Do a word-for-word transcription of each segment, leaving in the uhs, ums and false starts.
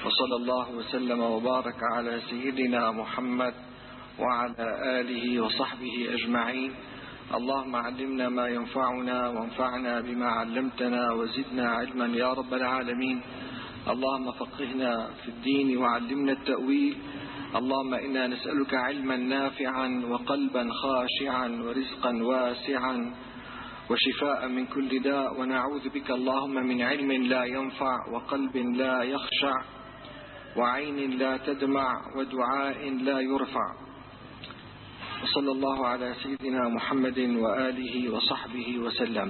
وصلى الله وسلم وبارك على سيدنا محمد وعلى آله وصحبه أجمعين. اللهم علمنا ما ينفعنا وانفعنا بما علمتنا وزدنا علما يا رب العالمين. اللهم فقهنا في الدين وعلمنا التأويل. اللهم إنا نسألك علما نافعا وقلبا خاشعا ورزقا واسعا وشفاء من كل داء، ونعوذ بك اللهم من علم لا ينفع وقلب لا يخشع وعين لا تدمع ودعاء لا يرفع. وصلى الله على سيدنا محمد وآله وصحبه وسلم.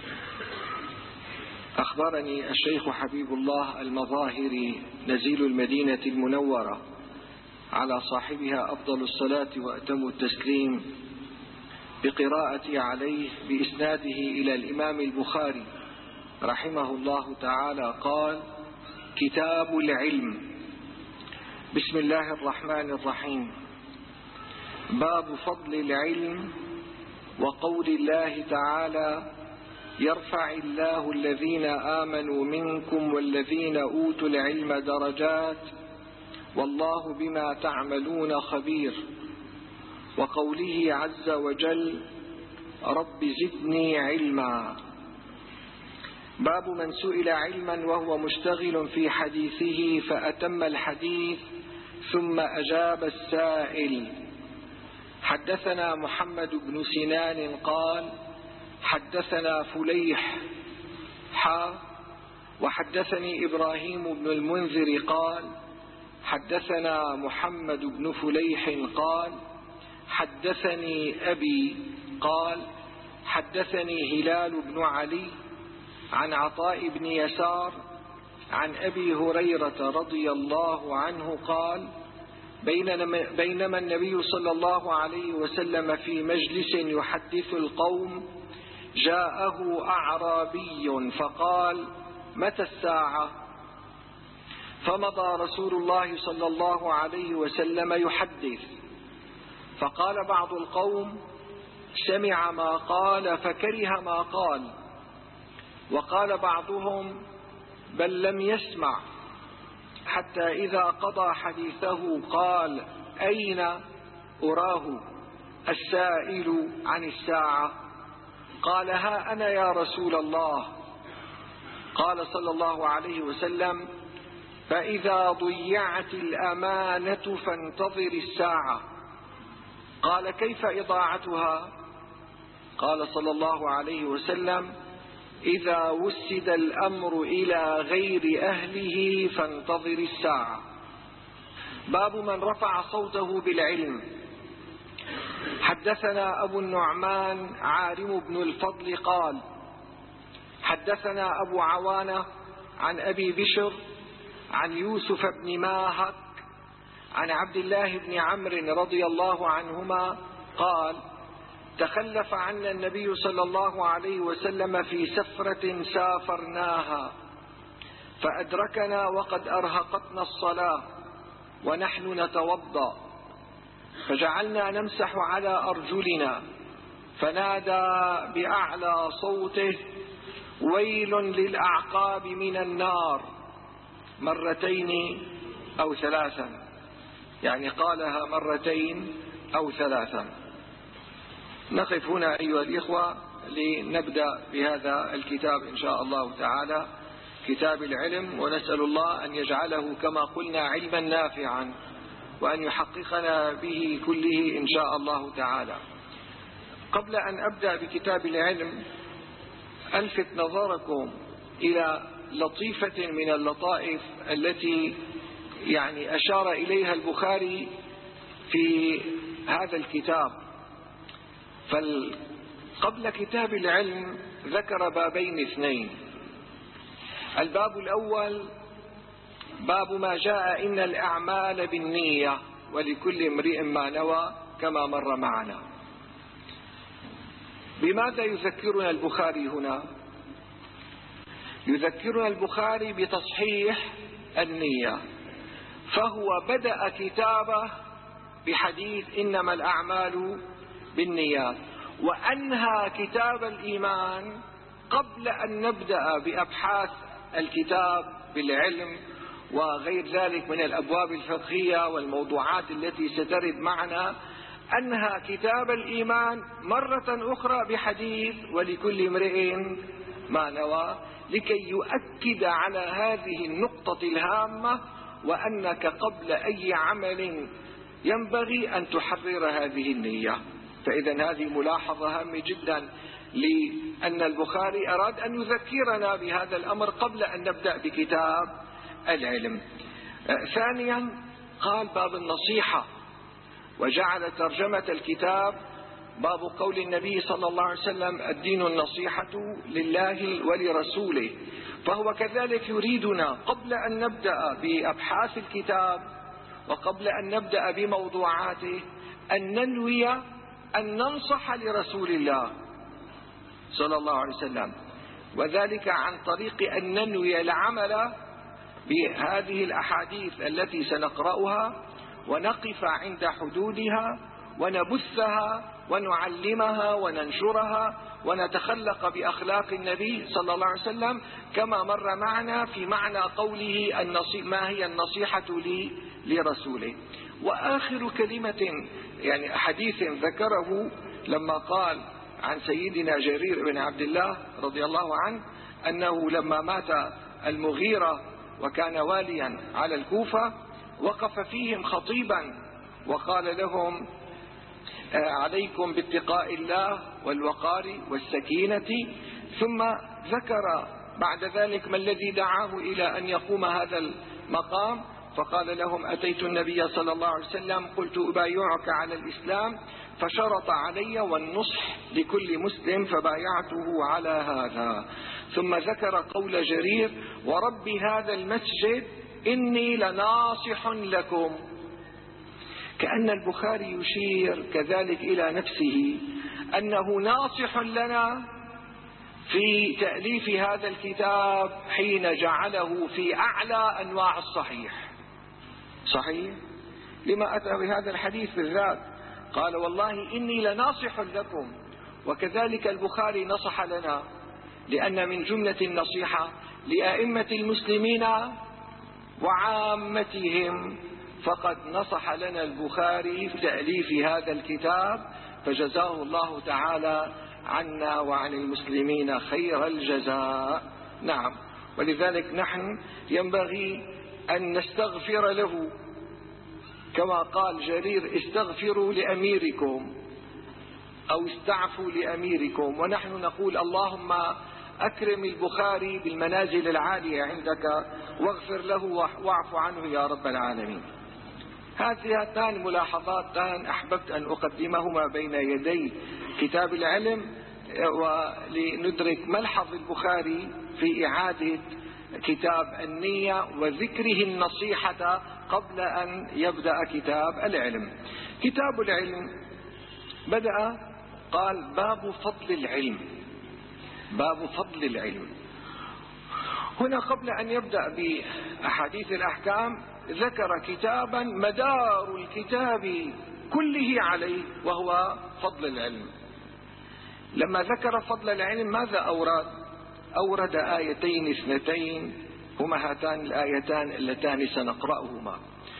أخبرني الشيخ حبيب الله المظاهري نزيل المدينة المنورة على صاحبها أفضل الصلاة وأتم التسليم بقراءتي عليه بإسناده إلى الإمام البخاري رحمه الله تعالى قال: كتاب العلم. بسم الله الرحمن الرحيم. باب فضل العلم وقول الله تعالى: يرفع الله الذين آمنوا منكم والذين أوتوا العلم درجات والله بما تعملون خبير، وقوله عز وجل: رب زدني علما. باب من سئل علما وهو مشتغل في حديثه فأتم الحديث ثم أجاب السائل. حدثنا محمد بن سنان قال: حدثنا فليح حا وحدثني إبراهيم بن المنذر قال: حدثنا محمد بن فليح قال: حدثني أبي قال: حدثني هلال بن علي عن عطاء بن يسار عن أبي هريرة رضي الله عنه قال: بينما النبي صلى الله عليه وسلم في مجلس يحدث القوم جاءه أعرابي فقال: متى الساعة؟ فمضى رسول الله صلى الله عليه وسلم يحدث، فقال بعض القوم: سمع ما قال فكره ما قال، وقال بعضهم: بل لم يسمع، حتى إذا قضى حديثه قال: أين أراه السائل عن الساعة؟ قال: ها أنا يا رسول الله. قال صلى الله عليه وسلم: فإذا ضيعت الأمانة فانتظر الساعة. قال: كيف إضاعتها؟ قال صلى الله عليه وسلم: إذا وسد الأمر إلى غير أهله فانتظر الساعة. باب من رفع صوته بالعلم. حدثنا أبو النعمان عارم بن الفضل قال: حدثنا أبو عوانة عن أبي بشر عن يوسف بن ماهك عن عبد الله بن عمرو رضي الله عنهما قال: تخلف عنا النبي صلى الله عليه وسلم في سفرة سافرناها، فأدركنا وقد أرهقتنا الصلاة ونحن نتوضأ، فجعلنا نمسح على أرجلنا، فنادى بأعلى صوته: ويل للأعقاب من النار، مرتين أو ثلاثا، يعني قالها مرتين أو ثلاثا. نقف هنا أيها الإخوة لنبدأ بهذا الكتاب إن شاء الله تعالى، كتاب العلم، ونسأل الله أن يجعله كما قلنا علما نافعا، وأن يحققنا به كله إن شاء الله تعالى. قبل أن أبدأ بكتاب العلم ألفت نظركم إلى لطيفة من اللطائف التي يعني أشار إليها البخاري في هذا الكتاب. فقبل كتاب العلم ذكر بابين اثنين. الباب الأول باب ما جاء إن الأعمال بالنية ولكل امرئ ما نوى، كما مر معنا. بماذا يذكرنا البخاري هنا؟ يذكرنا البخاري بتصحيح النية، فهو بدأ كتابه بحديث إنما الأعمال بالنيات، وأنهى كتاب الإيمان قبل أن نبدأ بأبحاث الكتاب بالعلم وغير ذلك من الأبواب الفقهية والموضوعات التي سترد معنا، أنهى كتاب الإيمان مرة أخرى بحديث ولكل امرئ ما نوى، لكي يؤكد على هذه النقطة الهامة، وأنك قبل أي عمل ينبغي أن تحرر هذه النية. فإذا هذه ملاحظة هامة جدا، لأن البخاري أراد أن يذكرنا بهذا الأمر قبل أن نبدأ بكتاب العلم. ثانيا قال باب النصيحة، وجعل ترجمة الكتاب باب قول النبي صلى الله عليه وسلم: الدين النصيحة لله ولرسوله. فهو كذلك يريدنا قبل أن نبدأ بأبحاث الكتاب وقبل أن نبدأ بموضوعاته أن ننوي أن ننصح لرسول الله صلى الله عليه وسلم، وذلك عن طريق أن ننوي العمل بهذه الأحاديث التي سنقرأها، ونقف عند حدودها ونبثها ونعلمها وننشرها ونتخلق بأخلاق النبي صلى الله عليه وسلم، كما مر معنا في معنى قوله ما هي النصيحة لي لرسوله. وآخر كلمة يعني حديث ذكره لما قال عن سيدنا جرير بن عبد الله رضي الله عنه أنه لما مات المغيرة وكان واليا على الكوفة وقف فيهم خطيبا وقال لهم: عليكم باتقاء الله والوقار والسكينة. ثم ذكر بعد ذلك ما الذي دعاه إلى أن يقوم هذا المقام، فقال لهم: أتيت النبي صلى الله عليه وسلم قلت أبايعك على الإسلام، فشرط علي والنصح لكل مسلم فبايعته على هذا. ثم ذكر قول جرير: ورب هذا المسجد إني لناصح لكم. كأن البخاري يشير كذلك إلى نفسه أنه ناصح لنا في تأليف هذا الكتاب حين جعله في أعلى أنواع الصحيح. صحيح؟ لما أتى بهذا الحديث بالذات؟ قال: والله إني لناصح لكم. وكذلك البخاري نصح لنا، لأن من جملة النصيحة لأئمة المسلمين وعامتهم، فقد نصح لنا البخاري في تأليف هذا الكتاب، فجزاه الله تعالى عنا وعن المسلمين خير الجزاء. نعم، ولذلك نحن ينبغي أن نستغفر له، كما قال جرير: استغفروا لأميركم أو استعفوا لأميركم، ونحن نقول: اللهم أكرم البخاري بالمنازل العالية عندك واغفر له واعف عنه يا رب العالمين. هاتان ملاحظاتان أحببت أن أقدمهما بين يدي كتاب العلم، ولندرك ملحظ البخاري في إعادة كتاب النية وذكره النصيحة قبل أن يبدأ كتاب العلم. كتاب العلم بدأ قال: باب فضل العلم. باب فضل العلم. هنا قبل أن يبدأ بأحاديث الأحكام ذكر كتابا مدار الكتاب كله عليه، وهو فضل العلم. لما ذكر فضل العلم ماذا أورد؟ أورد آيتين اثنتين هما هاتان الآيتان اللتان سنقرأهما،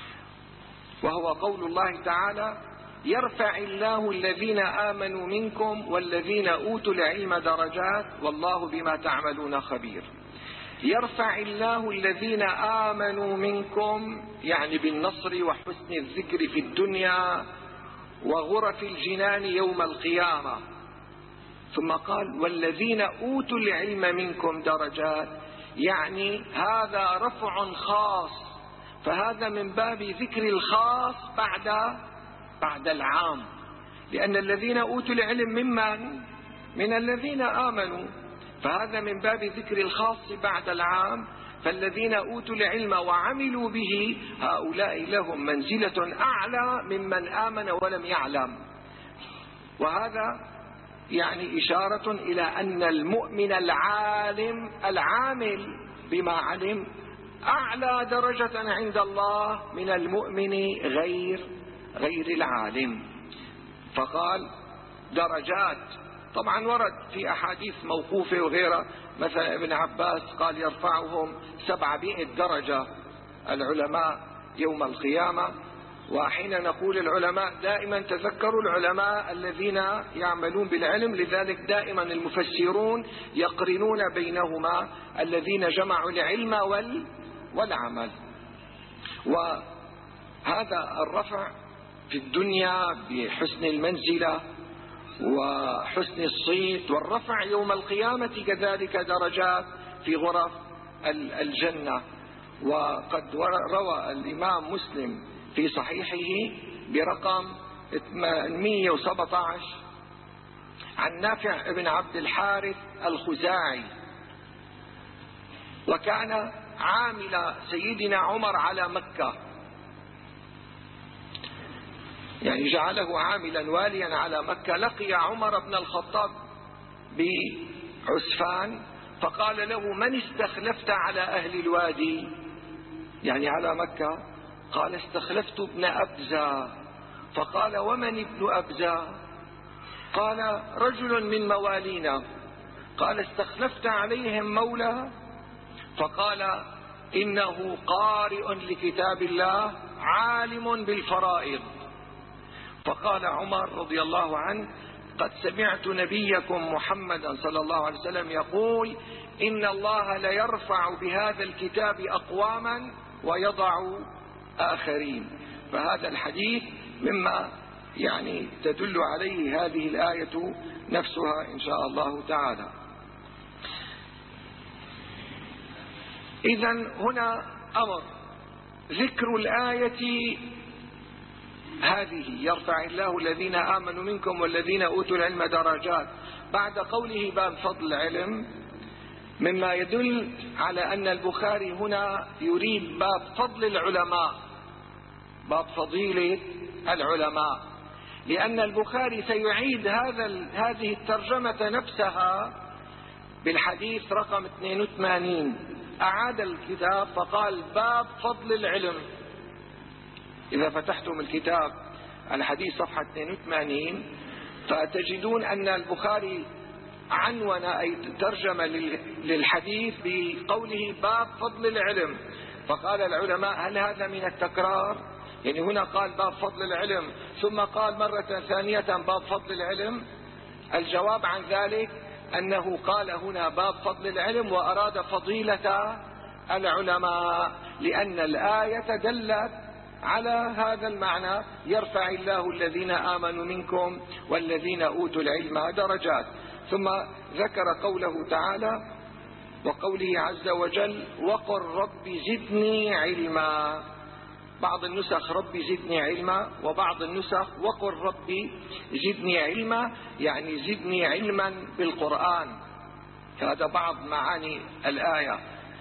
وهو قول الله تعالى: يرفع الله الذين آمنوا منكم والذين أوتوا العلم درجات والله بما تعملون خبير. يرفع الله الذين آمنوا منكم يعني بالنصر وحسن الذكر في الدنيا وغرف الجنان يوم القيامة. ثم قال: والذين أوتوا العلم منكم درجات، يعني هذا رفع خاص، فهذا من باب ذكر الخاص بعد بعد العام، لأن الذين أوتوا العلم ممن؟ من الذين آمنوا، فهذا من باب ذكر الخاص بعد العام. فالذين أوتوا العلم وعملوا به هؤلاء لهم منزلة أعلى ممن آمن ولم يعلم. وهذا يعني إشارة إلى أن المؤمن العالم العامل بما علم أعلى درجة عند الله من المؤمن غير غير العالم. فقال درجات. طبعا ورد في أحاديث موقوفة وغيرها، مثلا ابن عباس قال: يرفعهم سبعمائة درجة العلماء يوم القيامة. وحين نقول العلماء دائما تذكروا العلماء الذين يعملون بالعلم، لذلك دائما المفسرون يقرنون بينهما الذين جمعوا العلم والعمل. وهذا الرفع في الدنيا بحسن المنزلة وحسن الصيت، والرفع يوم القيامة كذلك درجات في غرف الجنة. وقد روى الإمام مسلم في صحيحه برقم ثمانمئة وسبعة عشر عن نافع بن عبد الحارث الخزاعي، وكان عامل سيدنا عمر على مكة، يعني جعله عاملا واليا على مكة. لقي عمر بن الخطاب بعسفان فقال له: من استخلفت على أهل الوادي؟ يعني على مكة. قال: استخلفت ابن أبزة. فقال: ومن ابن أبزة؟ قال: رجل من موالينا. قال: استخلفت عليهم مولى؟ فقال: إنه قارئ لكتاب الله عالم بالفرائض. فقال عمر رضي الله عنه: قد سمعت نبيكم محمدا صلى الله عليه وسلم يقول: إن الله ليرفع بهذا الكتاب أقواما ويضع آخرين. فهذا الحديث مما يعني تدل عليه هذه الآية نفسها إن شاء الله تعالى. إذن هنا أمر ذكر الآية هذه: يرفع الله الذين آمنوا منكم والذين أوتوا العلم درجات، بعد قوله باب فضل العلم، مما يدل على أن البخاري هنا يريد باب فضل العلماء، باب فضيلة العلماء، لأن البخاري سيعيد هذا هذه الترجمة نفسها بالحديث رقم اثنين وثمانين. أعاد الكتاب فقال: باب فضل العلم. إذا فتحتم الكتاب الحديث صفحة اثنين وثمانين فتجدون أن البخاري عنون أي ترجم للحديث بقوله باب فضل العلم. فقال العلماء: هل هذا من التكرار؟ يعني هنا قال باب فضل العلم ثم قال مرة ثانية باب فضل العلم. الجواب عن ذلك أنه قال هنا باب فضل العلم وأراد فضيلة العلماء، لأن الآية دلت على هذا المعنى: يرفع الله الذين آمنوا منكم والذين أوتوا العلم درجات. ثم ذكر قوله تعالى وقوله عز وجل: وقل رب زدني علما. بعض النسخ رب زدني علما، وبعض النسخ وقل رب زدني علما، يعني زدني علما بالقرآن. هذا بعض معاني الآية.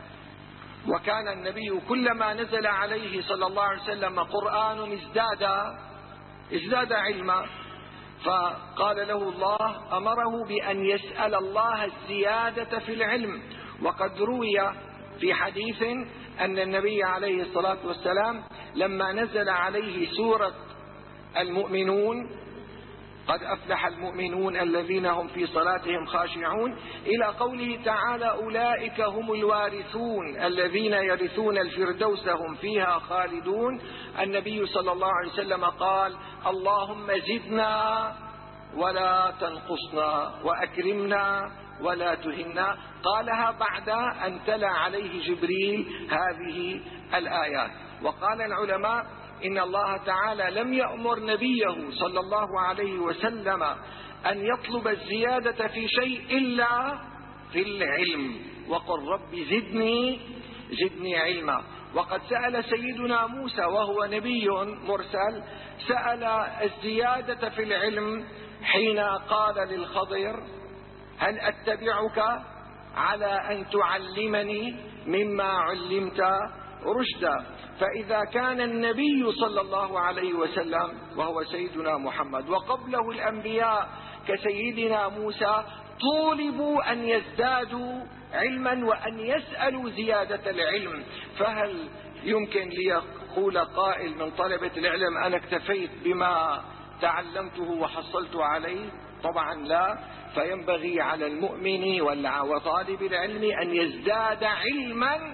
وكان النبي كلما نزل عليه صلى الله عليه وسلم قرآن ازداد ازداد علما، فقال له الله أمره بأن يسأل الله الزيادة في العلم. وقد روي في حديث أن النبي عليه الصلاة والسلام لما نزل عليه سورة المؤمنون: قد أفلح المؤمنون الذين هم في صلاتهم خاشعون، إلى قوله تعالى: أولئك هم الوارثون الذين يرثون الفردوس هم فيها خالدون. النبي صلى الله عليه وسلم قال: اللهم زدنا ولا تنقصنا وأكرمنا ولا تهنا. قالها بعد أن تلا عليه جبريل هذه الآيات. وقال العلماء إن الله تعالى لم يأمر نبيه صلى الله عليه وسلم أن يطلب الزيادة في شيء إلا في العلم. وقل رب زدني زدني علما. وقد سأل سيدنا موسى وهو نبي مرسل، سأل الزيادة في العلم حين قال للخضر: هل أتبعك على أن تعلمني مما علمت رشدا. فإذا كان النبي صلى الله عليه وسلم وهو سيدنا محمد وقبله الأنبياء كسيدنا موسى طولبوا أن يزدادوا علما وأن يسألوا زيادة العلم، فهل يمكن ليقول قائل من طلبة العلم أنا اكتفيت بما تعلمته وحصلت عليه؟ طبعا لا. فينبغي على المؤمن وطالب العلم أن يزداد علما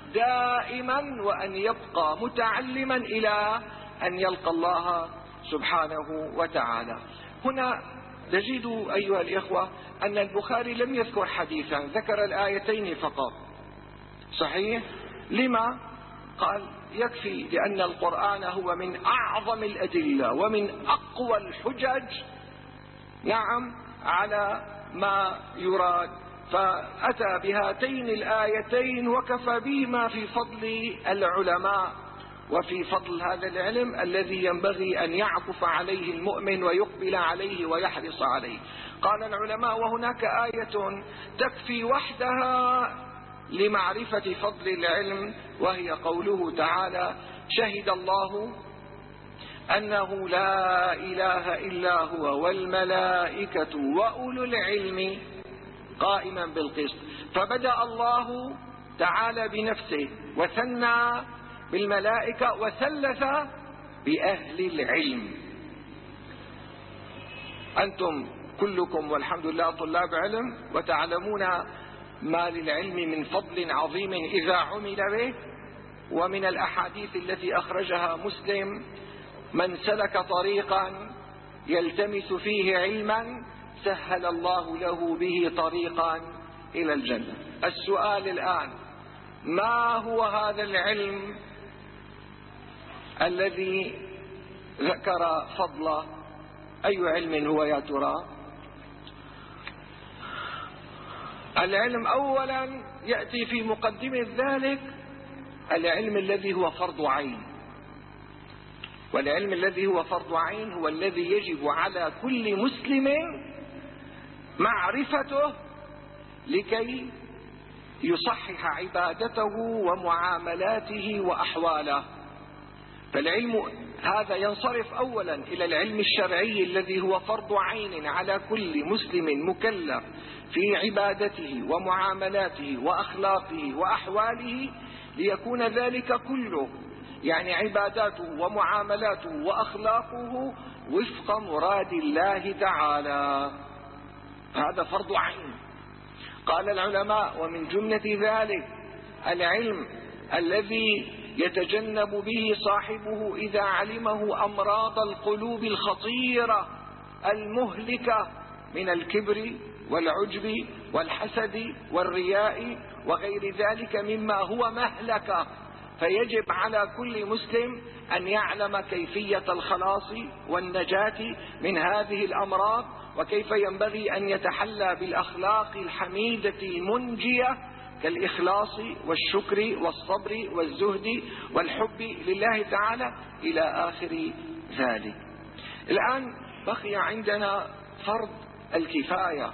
دائما وأن يبقى متعلما إلى أن يلقى الله سبحانه وتعالى. هنا نجد أيها الإخوة أن البخاري لم يذكر حديثا، ذكر الآيتين فقط. صحيح؟ لما؟ قال يكفي، لأن القرآن هو من أعظم الأدلة ومن أقوى الحجج نعم على ما يراد، فأتى بهاتين الآيتين وكفى بما في فضل العلماء وفي فضل هذا العلم الذي ينبغي أن يعكف عليه المؤمن ويقبل عليه ويحرص عليه. قال العلماء: وهناك آية تكفي وحدها لمعرفة فضل العلم، وهي قوله تعالى: شهد الله أنه لا إله إلا هو والملائكة وأولو العلم قائما بالقسط. فبدأ الله تعالى بنفسه وثنى بالملائكة وثلث بأهل العلم. أنتم كلكم والحمد لله طلاب علم، وتعلمون ما للعلم من فضل عظيم إذا عمل به. ومن الأحاديث التي أخرجها مسلم: من سلك طريقا يلتمس فيه علما سهل الله له به طريقا إلى الجنة. السؤال الآن: ما هو هذا العلم الذي ذكر فضله؟ أي علم هو يا ترى؟ العلم أولا يأتي في مقدمة ذلك العلم الذي هو فرض عين، والعلم الذي هو فرض عين هو الذي يجب على كل مسلم معرفته لكي يصحح عبادته ومعاملاته وأحواله. فالعلم هذا ينصرف أولا إلى العلم الشرعي الذي هو فرض عين على كل مسلم مكلف في عبادته ومعاملاته وأخلاقه وأحواله، ليكون ذلك كله يعني عباداته ومعاملاته وأخلاقه وفق مراد الله تعالى. هذا فرض عين. قال العلماء: ومن جملة ذلك العلم الذي يتجنب به صاحبه إذا علمه أمراض القلوب الخطيرة المهلكة من الكبر والعجب والحسد والرياء وغير ذلك مما هو مهلكة. فيجب على كل مسلم أن يعلم كيفية الخلاص والنجاة من هذه الأمراض، وكيف ينبغي أن يتحلى بالأخلاق الحميدة المنجية كالإخلاص والشكر والصبر والزهد والحب لله تعالى إلى آخر ذلك. الآن بقي عندنا فرض الكفاية.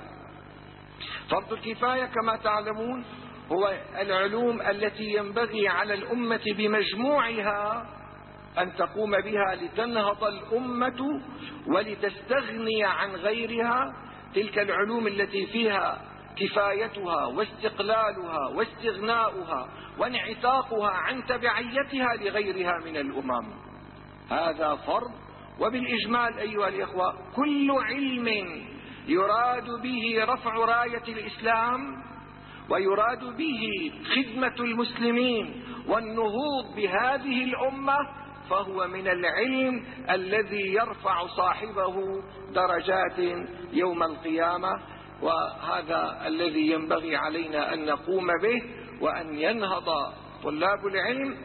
فرض الكفاية كما تعلمون هو العلوم التي ينبغي على الأمة بمجموعها أن تقوم بها لتنهض الأمة ولتستغني عن غيرها. تلك العلوم التي فيها كفايتها واستقلالها واستغناؤها وانعتاقها عن تبعيتها لغيرها من الأمم. هذا فرض. وبالإجمال أيها الإخوة كل علم يراد به رفع راية الإسلام ويراد به خدمة المسلمين والنهوض بهذه الأمة فهو من العلم الذي يرفع صاحبه درجات يوم القيامة. وهذا الذي ينبغي علينا أن نقوم به، وأن ينهض طلاب العلم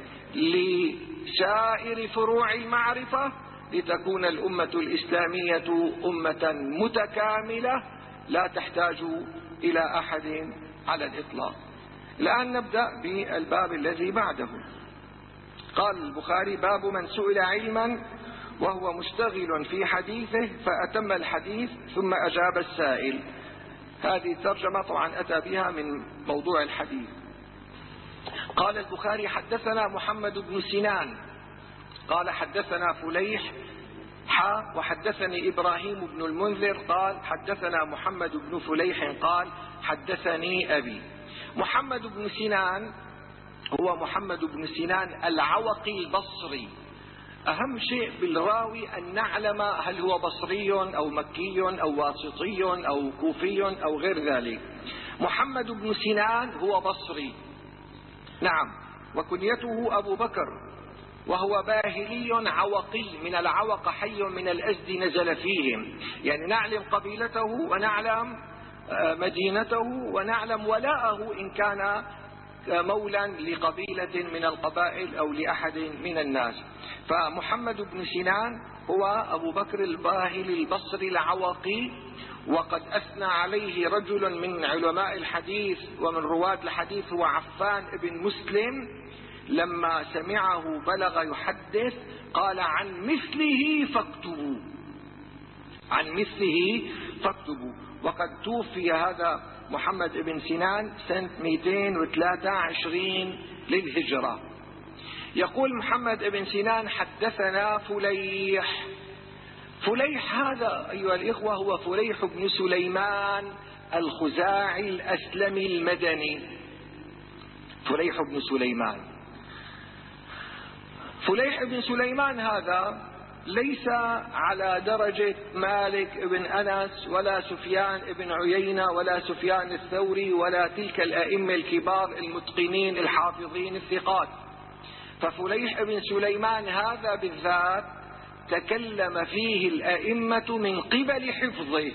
لسائر فروع المعرفة لتكون الأمة الإسلامية أمة متكاملة لا تحتاج إلى أحد على الإطلاق. الآن نبدأ بالباب الذي بعده. قال البخاري: باب من سئل علما وهو مشتغل في حديثه فأتم الحديث ثم أجاب السائل. هذه الترجمة طبعا أتى بها من موضوع الحديث. قال البخاري: حدثنا محمد بن سنان قال حدثنا فليح حا وحدثني إبراهيم بن المنذر قال حدثنا محمد بن فليح قال حدثني أبي. محمد بن سنان هو محمد بن سنان العوقي البصري. أهم شيء بالراوي أن نعلم هل هو بصري أو مكي أو واسطي أو كوفي أو غير ذلك. محمد بن سنان هو بصري، نعم، وكنيته أبو بكر، وهو باهلي عوقي من العوق، حي من الأزد نزل فيهم. يعني نعلم قبيلته ونعلم مدينته ونعلم ولاءه إن كان مولا لقبيلة من القبائل أو لأحد من الناس. فمحمد بن سنان هو أبو بكر الباهلي البصري العوقي، وقد أثنى عليه رجل من علماء الحديث ومن رواة الحديث هو عفان بن مسلم، لما سمعه بلغ يحدث قال عن مثله فاكتبوا، عن مثله فاكتبوا. وقد توفي هذا محمد بن سنان سنة مئتين وثلاثة وعشرين للهجرة. يقول محمد بن سنان حدثنا فليح. فليح هذا أيها الإخوة هو فليح بن سليمان الخزاعي الأسلمي المدني. فليح بن سليمان فليح بن سليمان هذا ليس على درجة مالك بن أنس ولا سفيان بن عيينة ولا سفيان الثوري ولا تلك الأئمة الكبار المتقنين الحافظين الثقات. ففليح بن سليمان هذا بالذات تكلم فيه الأئمة من قبل حفظه،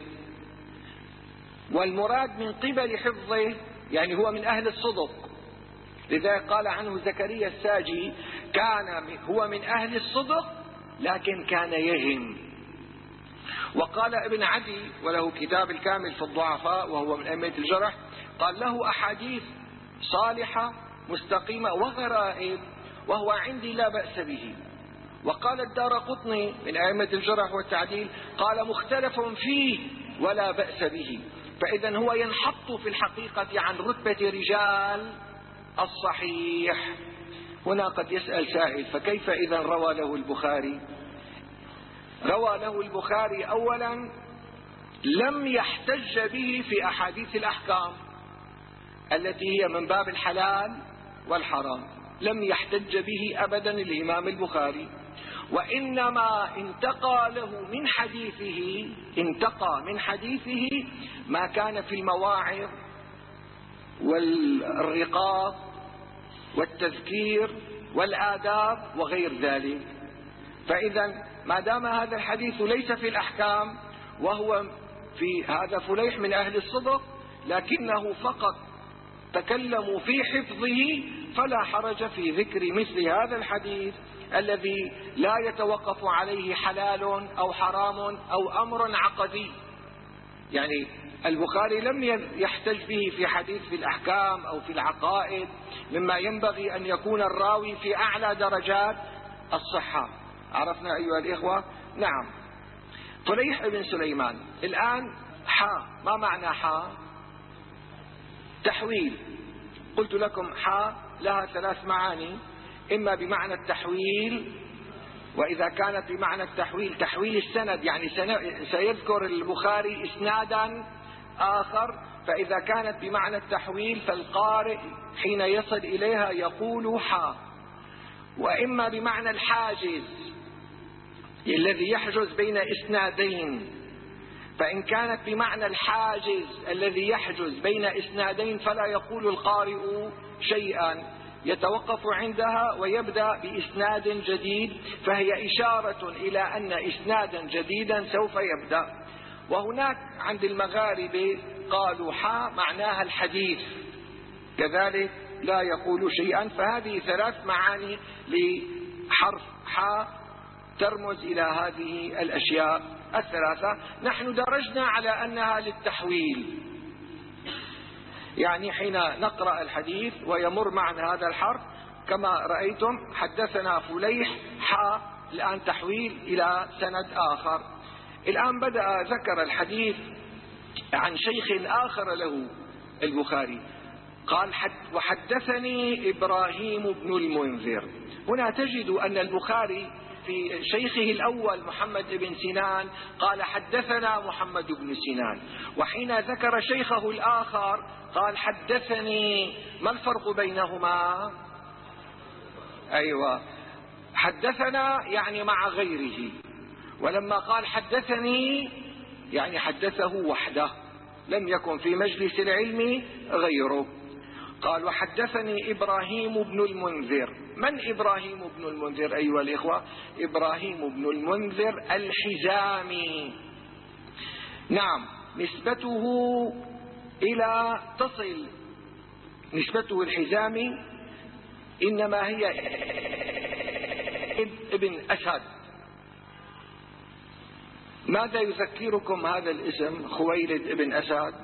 والمراد من قبل حفظه يعني هو من أهل الصدق. لذلك قال عنه زكريا الساجي كان هو من أهل الصدق لكن كان يهم. وقال ابن عدي وله كتاب الكامل في الضعفاء وهو من أئمة الجرح، قال له أحاديث صالحة مستقيمة وغرائب وهو عندي لا بأس به. وقال الدارقطني من أئمة الجرح والتعديل قال مختلف فيه ولا بأس به. فإذا هو ينحط في الحقيقة عن رتبة رجال الصحيح. هنا قد يسأل سائل فكيف إذا روى له البخاري؟ روى له البخاري أولا لم يحتج به في أحاديث الأحكام التي هي من باب الحلال والحرام، لم يحتج به أبدا الإمام البخاري، وإنما انتقى له من حديثه انتقى من حديثه ما كان في المواعظ والرقاق والتذكير والآداب وغير ذلك. فإذا ما دام هذا الحديث ليس في الأحكام وهو في هذا فليح من أهل الصدق لكنه فقط تكلموا في حفظه، فلا حرج في ذكر مثل هذا الحديث الذي لا يتوقف عليه حلال أو حرام أو أمر عقدي. يعني البخاري لم يحتج به في حديث في الأحكام أو في العقائد مما ينبغي أن يكون الراوي في أعلى درجات الصحة. عرفنا أيها الإخوة؟ نعم. فليح بن سليمان. الآن حا، ما معنى حا؟ تحويل. قلت لكم حا لها ثلاث معاني، إما بمعنى التحويل، وإذا كانت بمعنى التحويل تحويل السند يعني سيذكر البخاري إسنادا آخر، فإذا كانت بمعنى التحويل فالقارئ حين يصل إليها يقول حا. وإما بمعنى الحاجز الذي يحجز بين إسنادين، فإن كانت بمعنى الحاجز الذي يحجز بين إسنادين فلا يقول القارئ شيئا، يتوقف عندها ويبدأ بإسناد جديد، فهي إشارة إلى أن إسنادا جديدا سوف يبدأ. وهناك عند المغاربة قالوا حا معناها الحديث، كذلك لا يقول شيئا. فهذه ثلاث معاني لحرف حا ترمز إلى هذه الأشياء الثلاثة. نحن درجنا على أنها للتحويل، يعني حين نقرأ الحديث ويمر معنا هذا الحرف كما رأيتم حدثنا فليح حا، الآن تحويل إلى سند آخر. الآن بدأ ذكر الحديث عن شيخ آخر له البخاري، قال حد وحدثني إبراهيم بن المنذر. هنا تجد أن البخاري في شيخه الأول محمد بن سنان قال حدثنا محمد بن سنان، وحين ذكر شيخه الآخر قال حدثني. ما الفرق بينهما؟ أيوة، حدثنا يعني مع غيره، ولما قال حدثني يعني حدثه وحده، لم يكن في مجلس العلم غيره. قال وحدثني إبراهيم بن المنذر. من إبراهيم بن المنذر أيها الإخوة؟ إبراهيم بن المنذر الحزامي. نعم، نسبته إلى تصل نسبته الحزامي إنما هي ابن أسد. ماذا يذكركم هذا الاسم خويلد ابن أسد؟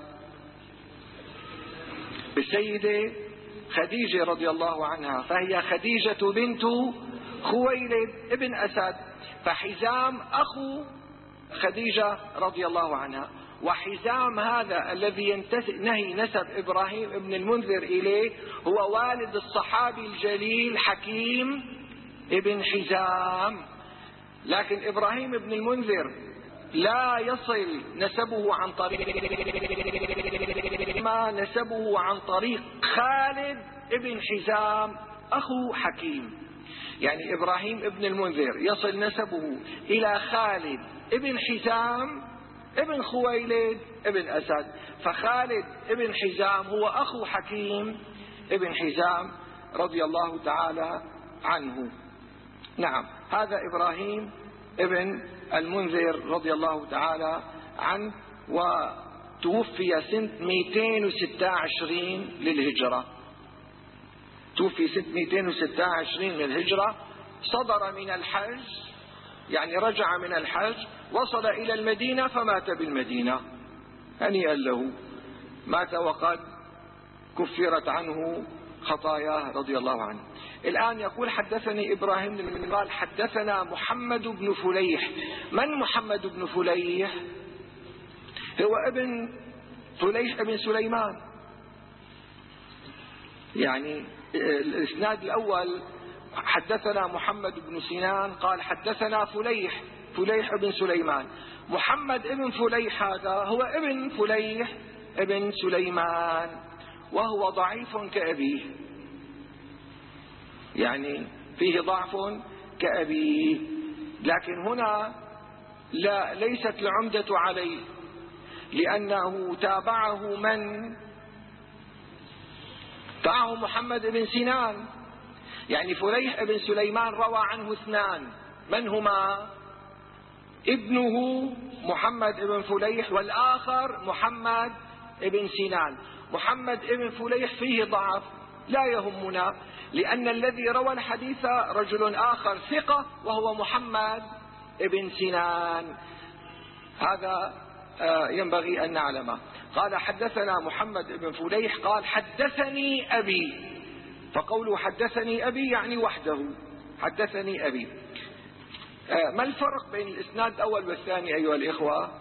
بالسيدة خديجة رضي الله عنها، فهي خديجة بنت خويلد ابن أسد، فحزام أخو خديجة رضي الله عنها. وحزام هذا الذي ينتهي نسب إبراهيم ابن المنذر إليه هو والد الصحابي الجليل حكيم ابن حزام. لكن إبراهيم ابن المنذر لا يصل نسبه عن طريق ما نسبه عن طريق خالد ابن حزام أخو حكيم. يعني إبراهيم ابن المنذر يصل نسبه إلى خالد ابن حزام ابن خويلد ابن أسد، فخالد ابن حزام هو أخو حكيم ابن حزام رضي الله تعالى عنه. نعم، هذا إبراهيم ابن المنذر رضي الله تعالى عنه، وتوفي سنة مئتين وستة وعشرين للهجرة. توفي سنة مئتين وستة وعشرين للهجرة. صدر من الحج، يعني رجع من الحج، وصل إلى المدينة فمات بالمدينة هنيئا له، مات وقد كفرت عنه خطاياه رضي الله عنه. الآن يقول حدثني إبراهيم بن المنذر قال حدثنا محمد بن فليح. من محمد بن فليح؟ هو ابن فليح ابن سليمان. يعني الإسناد الأول حدثنا محمد بن سنان قال حدثنا فليح فليح ابن سليمان. محمد ابن فليح هذا هو ابن فليح ابن سليمان، وهو ضعيف كأبيه، يعني فيه ضعف كأبيه. لكن هنا لا ليست العمدة عليه، لأنه تابعه من؟ تابعه محمد بن سنان. يعني فليح بن سليمان روى عنه اثنان، من هما؟ ابنه محمد بن فليح، والآخر محمد بن سنان. محمد بن فليح فيه ضعف لا يهمنا، لأن الذي روى الحديث رجل آخر ثقة وهو محمد بن سنان. هذا ينبغي أن نعلمه. قال حدثنا محمد بن فليح قال حدثني أبي، فقوله حدثني أبي يعني وحده، حدثني أبي. ما الفرق بين الإسناد الأول والثاني أيها الإخوة؟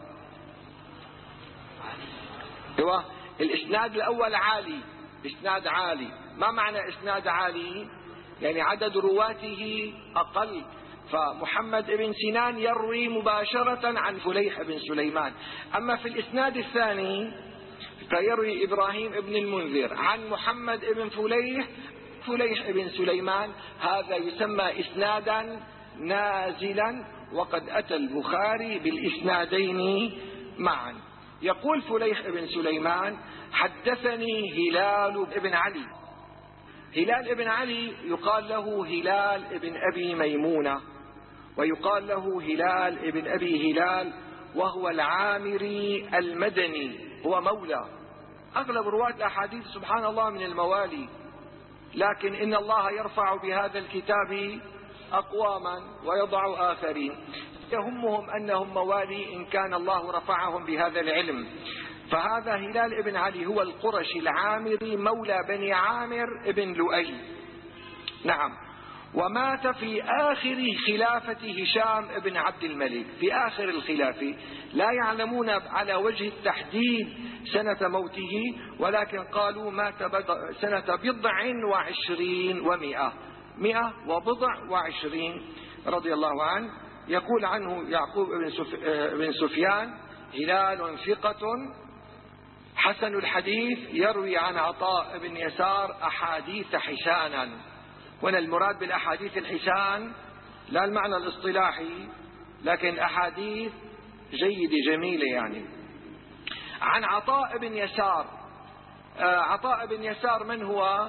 هو الإسناد الأول عالي، إسناد عالي. ما معنى إسناد عالي؟ يعني عدد رواته أقل، فمحمد بن سنان يروي مباشرة عن فليح بن سليمان. أما في الإسناد الثاني فيروي إبراهيم بن المنذر عن محمد بن فليح فليح بن سليمان. هذا يسمى إسنادا نازلا، وقد أتى البخاري بالإسنادين معا. يقول فليح بن سليمان حدثني هلال بن علي. هلال بن علي يقال له هلال بن أبي ميمونة، ويقال له هلال بن أبي هلال، وهو العامري المدني، هو مولى. أغلب رواة الأحاديث سبحان الله من الموالي، لكن إن الله يرفع بهذا الكتاب أقواما ويضع آخرين، يهمهم أنهم موالي إن كان الله رفعهم بهذا العلم. فهذا هلال بن علي هو القرشي العامري مولى بني عامر بن لؤي. نعم، ومات في آخر خلافة هشام بن عبد الملك، في آخر الخلافة. لا يعلمون على وجه التحديد سنة موته، ولكن قالوا مات سنة بضع وعشرين ومئة، مئة وبضع وعشرين رضي الله عنه. يقول عنه يعقوب بن سفيان هلال ثقة حسن الحديث، يروي عن عطاء بن يسار أحاديث حسانا. وهنا المراد بالأحاديث الحسان لا المعنى الاصطلاحي، لكن أحاديث جيدة جميلة. يعني عن عطاء بن يسار عطاء بن يسار من هو؟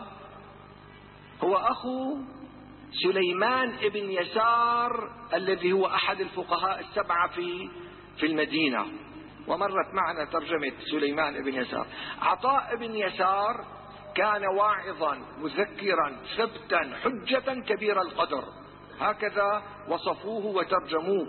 هو أخو سليمان بن يسار الذي هو أحد الفقهاء السبعة في في المدينة، ومرت معنا ترجمة سليمان بن يسار. عطاء بن يسار كان واعظا مذكرا ثبتا حجة كبير القدر، هكذا وصفوه وترجموه،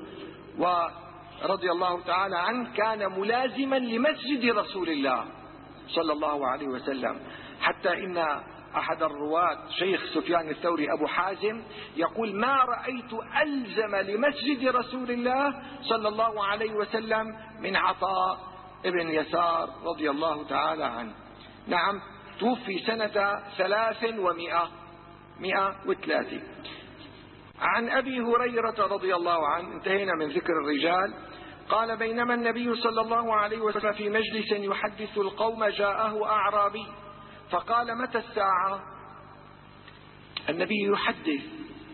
ورضي الله تعالى عنه كان ملازما لمسجد رسول الله صلى الله عليه وسلم، حتى إن أحد الرواة شيخ سفيان الثوري أبو حازم يقول: ما رأيت ألزم لمسجد رسول الله صلى الله عليه وسلم من عطاء ابن يسار رضي الله تعالى عنه. نعم، توفي سنة ثلاث ومئة مئة وثلاثة. عن أبي هريرة رضي الله عنه، انتهينا من ذكر الرجال، قال: بينما النبي صلى الله عليه وسلم في مجلس يحدث القوم جاءه أعرابي فقال: متى الساعة؟ النبي يحدث،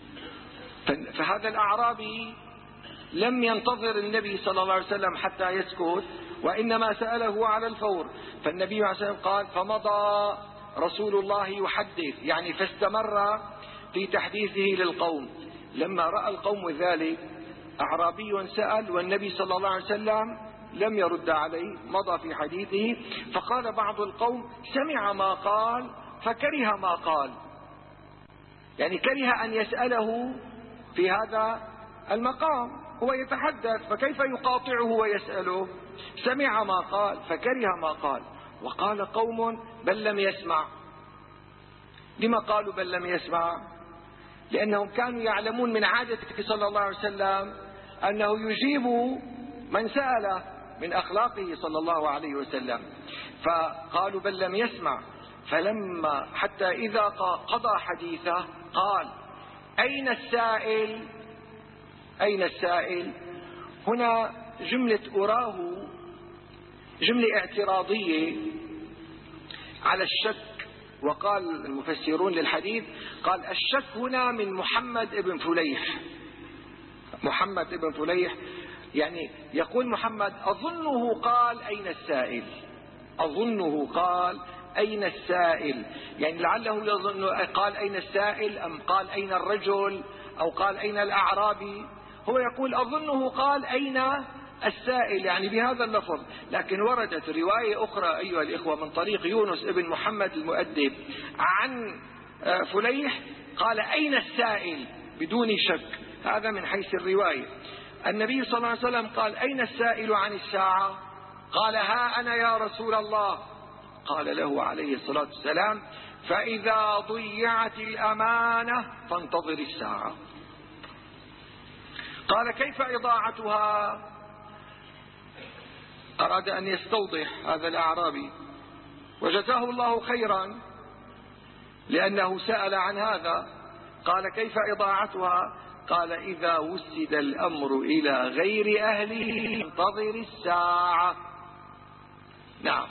فهذا الأعرابي لم ينتظر النبي صلى الله عليه وسلم حتى يسكت، وإنما سأله على الفور. فالنبي عليه الصلاة والسلام قال: فمضى رسول الله يحدث، يعني فاستمر في تحديثه للقوم. لما رأى القوم ذلك، أعرابي سأل والنبي صلى الله عليه وسلم لم يرد عليه، مضى في حديثه. فقال بعض القوم: سمع ما قال فكره ما قال، يعني كره أن يسأله في هذا المقام، هو يتحدث فكيف يقاطعه ويسأله؟ سمع ما قال فكره ما قال. وقال قوم: بل لم يسمع. لما قالوا بل لم يسمع؟ لأنهم كانوا يعلمون من عادته صلى الله عليه وسلم أنه يجيب من سأله، من أخلاقه صلى الله عليه وسلم. فقالوا بل لم يسمع. فلما حتى إذا قضى حديثه قال: أين السائل؟ أين السائل؟ هنا جملة أراه جملة اعتراضية على الشك. وقال المفسرون للحديث، قال: الشك هنا من محمد ابن فليح. محمد ابن فليح يعني يقول محمد: أظنه قال أين السائل، أظنه قال أين السائل، يعني لعله يظن قال أين السائل أم قال أين الرجل أو قال أين الأعرابي. هو يقول: أظنه قال أين السائل، يعني بهذا اللفظ. لكن وردت رواية أخرى أيها الإخوة من طريق يونس ابن محمد المؤدب عن فليح قال: أين السائل بدون شك. هذا من حيث الرواية. النبي صلى الله عليه وسلم قال: أين السائل عن الساعة؟ قال: ها أنا يا رسول الله. قال له عليه الصلاة والسلام: فإذا ضيعت الأمانة فانتظر الساعة. قال: كيف إضاعتها؟ أراد أن يستوضح هذا الأعرابي، وجزاه الله خيرا لأنه سأل عن هذا. قال: كيف إضاعتها؟ قال: إذا وسد الأمر إلى غير أهله فانتظر الساعة. نعم.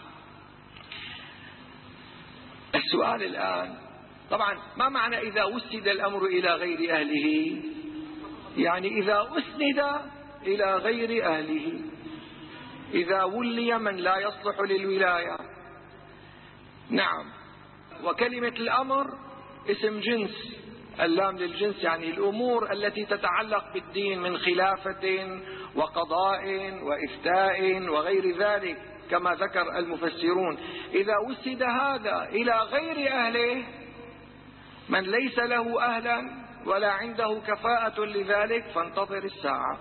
السؤال الآن طبعا ما معنى إذا وسد الأمر إلى غير أهله؟ يعني إذا أسند إلى غير أهله، إذا ولي من لا يصلح للولاية. نعم. وكلمة الأمر اسم جنس، اللام للجنس، يعني الأمور التي تتعلق بالدين من خلافة وقضاء وإفتاء وغير ذلك كما ذكر المفسرون. إذا وسد هذا إلى غير أهله، من ليس له أهلا ولا عنده كفاءة لذلك، فانتظر الساعة.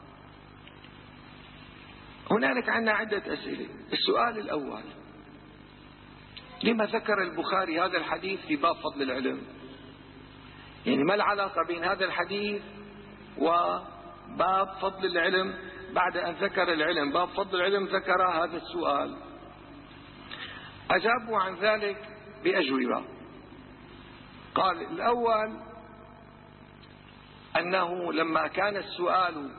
هنالك عندنا عدة أسئلة. السؤال الأول: لما ذكر البخاري هذا الحديث في باب فضل العلم؟ يعني ما العلاقة بين هذا الحديث وباب فضل العلم؟ بعد أن ذكر العلم باب فضل العلم ذكر هذا السؤال. أجابوا عن ذلك بأجوبة. قال: الأول أنه لما كان السؤال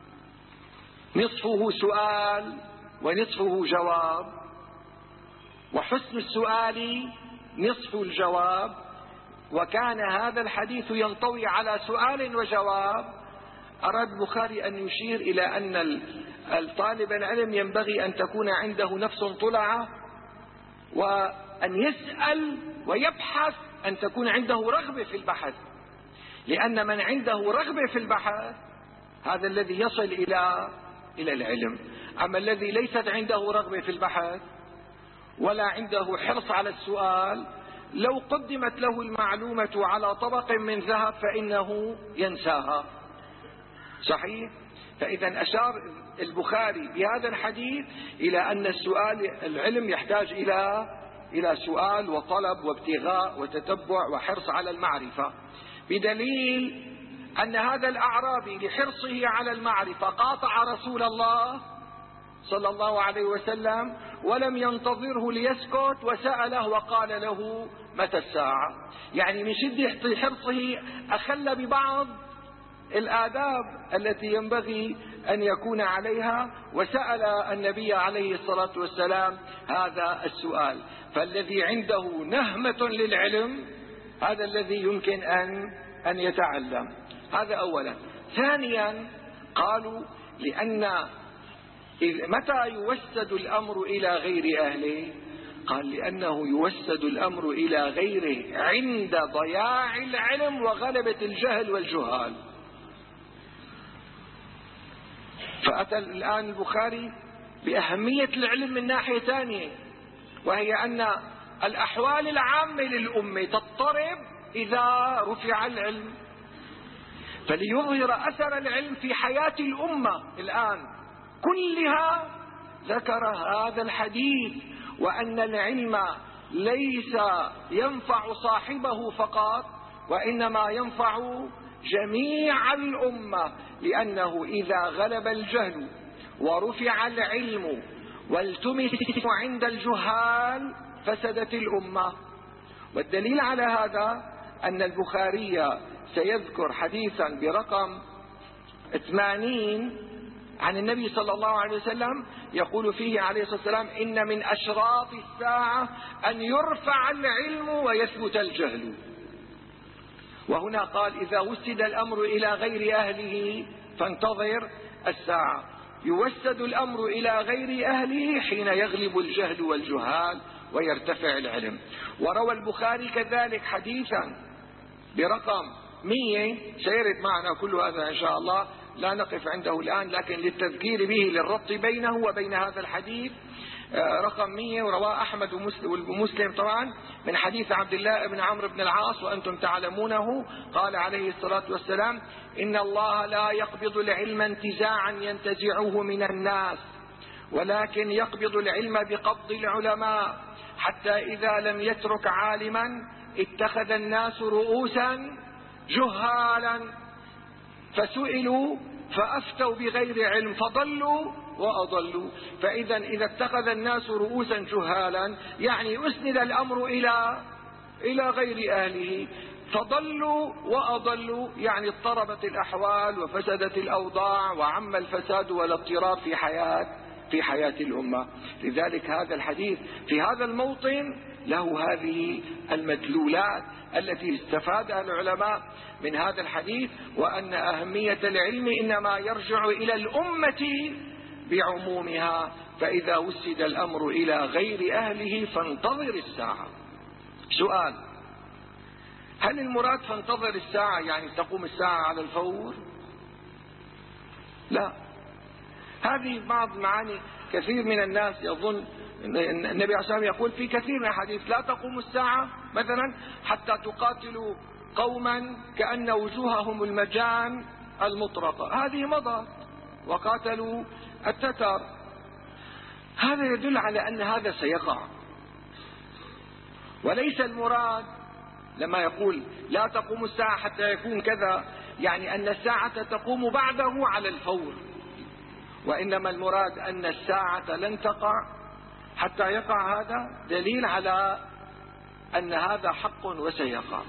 نصفه سؤال ونصفه جواب، وحسن السؤال نصف الجواب، وكان هذا الحديث ينطوي على سؤال وجواب، أراد البخاري أن يشير إلى أن الطالب العلم ينبغي أن تكون عنده نفس طلعة أن يسأل ويبحث، أن تكون عنده رغبة في البحث، لأن من عنده رغبة في البحث هذا الذي يصل إلى إلى العلم. أما الذي ليست عنده رغبة في البحث ولا عنده حرص على السؤال، لو قدمت له المعلومة على طبق من ذهب فإنه ينساها. صحيح؟ فإذا أشار البخاري بهذا الحديث إلى أن السؤال العلم يحتاج إلى إلى سؤال وطلب وابتغاء وتتبع وحرص على المعرفة، بدليل أن هذا الأعرابي لحرصه على المعرفة قاطع رسول الله صلى الله عليه وسلم ولم ينتظره ليسكت، وسأله وقال له متى الساعة. يعني من شدة حرصه أخل ببعض الآداب التي ينبغي أن يكون عليها، وسأل النبي عليه الصلاة والسلام هذا السؤال. فالذي عنده نهمة للعلم هذا الذي يمكن أن أن يتعلم. هذا أولا. ثانيا قالوا لأن متى يوسد الأمر إلى غير أهله؟ قال لأنه يوسد الأمر إلى غيره عند ضياع العلم وغلبة الجهل والجهال. فأتى الآن البخاري بأهمية العلم من ناحية ثانية، وهي أن الأحوال العامة للأمة تضطرب إذا رفع العلم، فليظهر أثر العلم في حياة الأمة الآن كلها ذكر هذا الحديث، وأن العلم ليس ينفع صاحبه فقط وإنما ينفع جميع الأمة، لأنه إذا غلب الجهل ورفع العلم والتمس عند الجهال فسدت الأمة. والدليل على هذا أن البخاري سيذكر حديثا برقم ثمانين عن النبي صلى الله عليه وسلم يقول فيه عليه الصلاة والسلام: إن من أشراط الساعة أن يرفع العلم ويثبت الجهل. وهنا قال: إذا وسد الأمر إلى غير أهله فانتظر الساعة. يوسد الأمر إلى غير أهله حين يغلب الجهل والجهال ويرتفع العلم. وروى البخاري كذلك حديثا برقم مئة، سيرد معنا كل هذا إن شاء الله، لا نقف عنده الآن، لكن للتذكير به للربط بينه وبين هذا الحديث، رقم مئة، ورواه أحمد ومسلم طبعا من حديث عبد الله بن عمرو بن العاص وأنتم تعلمونه. قال عليه الصلاة والسلام: إن الله لا يقبض العلم انتزاعا ينتزعه من الناس، ولكن يقبض العلم بقبض العلماء، حتى إذا لم يترك عالما اتخذ الناس رؤوسا جهالا فسئلوا فأفتوا بغير علم فضلوا وأضلوا. فإذا إذا اتخذ الناس رؤوسا جهالا يعني أسند الأمر إلى إلى غير أهله، فضلوا وأضلوا يعني اضطربت الأحوال وفسدت الأوضاع وعم الفساد والاضطراب في حياة في حياة الأمة. لذلك هذا الحديث في هذا الموطن له هذه المدلولات التي استفادها العلماء من هذا الحديث، وأن أهمية العلم إنما يرجع إلى الأمة بعمومها، فإذا وسد الأمر إلى غير أهله فانتظر الساعة. سؤال: هل المراد فانتظر الساعة يعني تقوم الساعة على الفور؟ لا، هذه بعض معاني. كثير من الناس يظن النبي عليه الصلاة والسلام يقول في كثير من الحديث: لا تقوم الساعة مثلا حتى تقاتلوا قوما كأن وجوههم المجان المطرقة. هذه مضت وقاتلوا التتر. هذا يدل على أن هذا سيقع، وليس المراد لما يقول لا تقوم الساعة حتى يكون كذا يعني أن الساعة تقوم بعده على الفور، وإنما المراد أن الساعة لن تقع حتى يقع. هذا دليل على أن هذا حق وسيقع.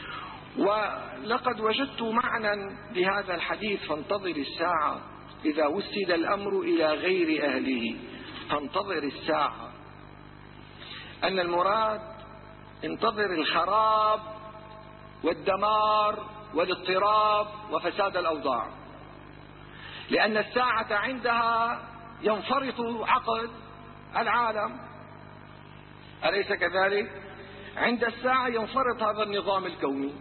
ولقد وجدت معنى لهذا الحديث فانتظر الساعة إذا وسد الأمر إلى غير أهله فانتظر الساعة، أن المراد انتظر الخراب والدمار والاضطراب وفساد الأوضاع، لأن الساعة عندها ينفرط عقد العالم. أليس كذلك؟ عند الساعة ينفرط هذا النظام الكوني.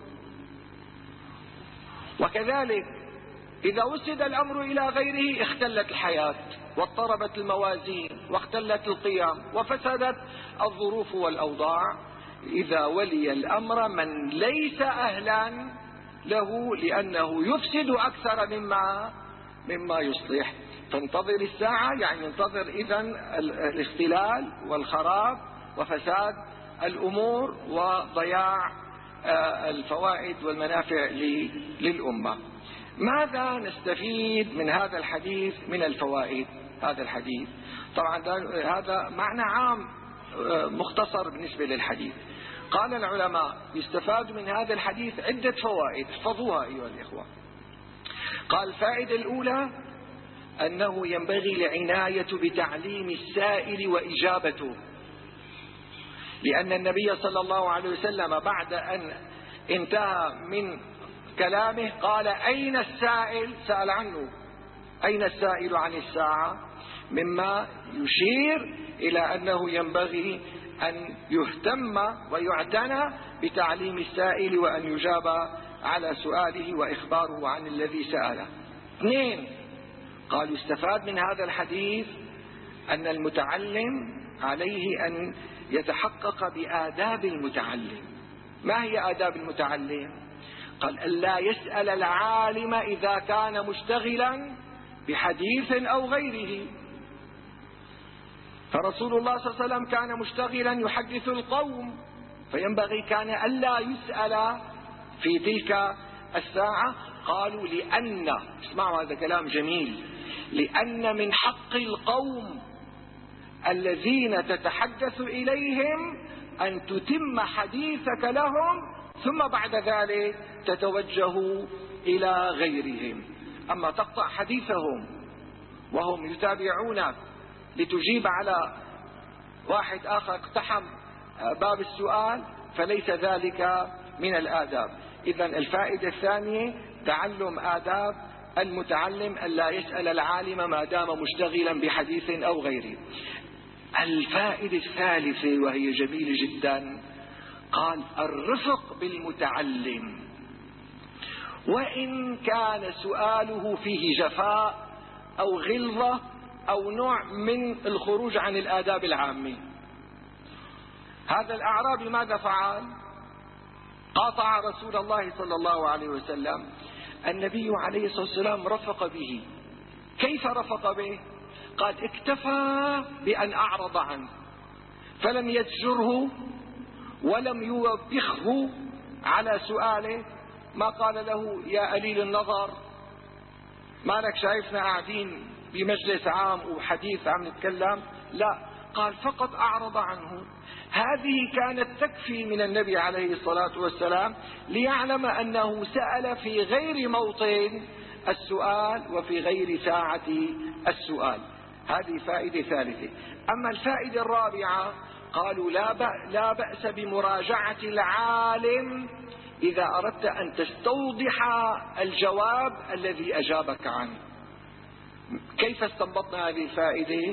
وكذلك إذا وسد الأمر إلى غيره اختلت الحياة واضطربت الموازين واختلت القيم وفسدت الظروف والأوضاع. إذا ولي الأمر من ليس أهلا له لأنه يفسد أكثر مما مما يصلح. تنتظر الساعة يعني ينتظر إذن الاختلال والخراب وفساد الأمور وضياع الفوائد والمنافع للأمة. ماذا نستفيد من هذا الحديث من الفوائد؟ هذا الحديث طبعا هذا معنى عام مختصر بالنسبة للحديث. قال العلماء يستفاد من هذا الحديث عدة فوائد، احفظوها أيها الإخوة. قال الفائدة الأولى أنه ينبغي العناية بتعليم السائل وإجابته، لأن النبي صلى الله عليه وسلم بعد أن انتهى من كلامه قال أين السائل؟ سأل عنه أين السائل عن الساعة، مما يشير إلى أنه ينبغي أن يهتم ويعتنى بتعليم السائل وأن يجاب على سؤاله وإخباره عن الذي سأله. اثنين، قال يستفاد من هذا الحديث أن المتعلم عليه أن يتحقق بآداب المتعلم. ما هي آداب المتعلم؟ قال ألا يسأل العالم إذا كان مشتغلا بحديث أو غيره، فرسول الله صلى الله عليه وسلم كان مشتغلا يحدث القوم، فينبغي كان ألا يسأل في تلك الساعة. قالوا لأن، اسمعوا هذا كلام جميل، لأن من حق القوم الذين تتحدث إليهم أن تتم حديثك لهم ثم بعد ذلك تتوجه إلى غيرهم. أما تقطع حديثهم وهم يتابعونك لتجيب على واحد آخر اقتحم باب السؤال فليس ذلك من الآداب. إذن الفائدة الثانية تعلم آداب المتعلم ألا يسأل العالم ما دام مشتغلا بحديث أو غيره. الفائدة الثالثة وهي جميلة جدا، قال الرفق بالمتعلم، وإن كان سؤاله فيه جفاء أو غلظة أو نوع من الخروج عن الآداب العامة. هذا الأعرابي ماذا فعل؟ قاطع رسول الله صلى الله عليه وسلم. النبي عليه الصلاة والسلام رفق به. كيف رفق به؟ قال اكتفى بأن أعرض عنه، فلم يزجره ولم يوبخه على سؤاله. ما قال له يا قليل النظر ما لك شايفنا قاعدين بمجلس عام وحديث عم نتكلم، لا، قال فقط أعرض عنه. هذه كانت تكفي من النبي عليه الصلاة والسلام ليعلم أنه سأل في غير موطن السؤال وفي غير ساعة السؤال. هذه فائدة ثالثة. أما الفائدة الرابعة قالوا لا بأس بمراجعة العالم إذا أردت أن تستوضح الجواب الذي أجابك عنه. كيف استنبطنا هذه الفائدة؟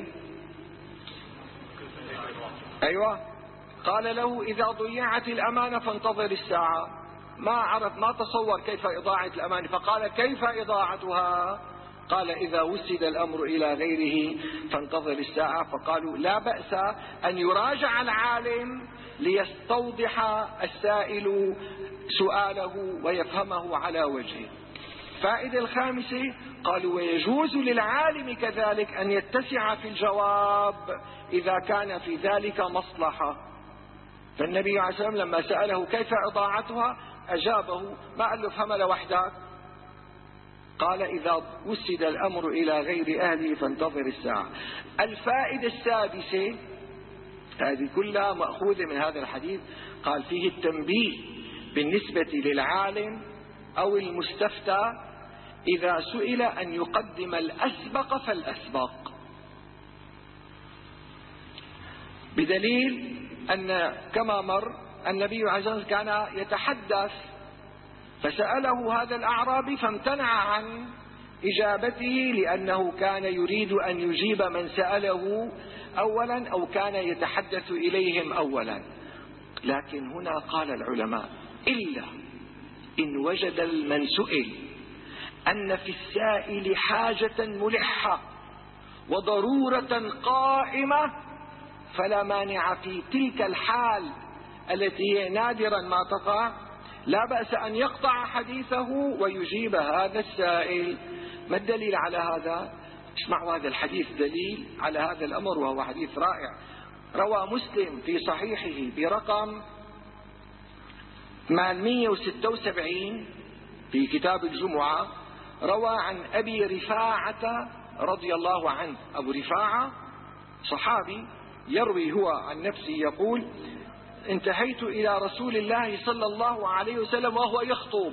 أيوة، قال له إذا ضيعت الأمانة فانتظر الساعة. ما عرف ما تصور كيف إضاعة الأمانة، فقال كيف إضاعتها؟ قال إذا وسد الأمر إلى غيره فانتظر الساعة. فقالوا لا بأس أن يراجع العالم ليستوضح السائل سؤاله ويفهمه على وجهه. فائدة الخامسة قالوا ويجوز للعالم كذلك أن يتسع في الجواب إذا كان في ذلك مصلحة. فالنبي عليه الصلاة والسلام لما سأله كيف إضاعتها أجابه، ما قال له افهمها لوحدك، قال إذا وسد الأمر إلى غير أهله فانتظر الساعة. الفائدة السادسة هذه كلها مأخوذة من هذا الحديث، قال فيه التنبيه بالنسبة للعالم أو المستفتى إذا سئل أن يقدم الأسبق فالأسبق، بدليل أن كما مر النبي عليه الصلاة والسلام كان يتحدث فسأله هذا الأعرابي فامتنع عن إجابته لأنه كان يريد أن يجيب من سأله أولا أو كان يتحدث إليهم أولا. لكن هنا قال العلماء: إلا إن وجد من سئل أن في السائل حاجة ملحة وضرورة قائمة، فلا مانع في تلك الحال التي هي نادرا ما تقع، لا بأس أن يقطع حديثه ويجيب هذا السائل. ما الدليل على هذا؟ اسمعوا، هذا الحديث دليل على هذا الأمر، وهو حديث رائع. روى مسلم في صحيحه برقم ثمانمئة وستة وسبعين في كتاب الجمعة، روى عن أبي رفاعة رضي الله عنه. أبو رفاعة صحابي يروي هو عن نفسه يقول: انتهيت إلى رسول الله صلى الله عليه وسلم وهو يخطب.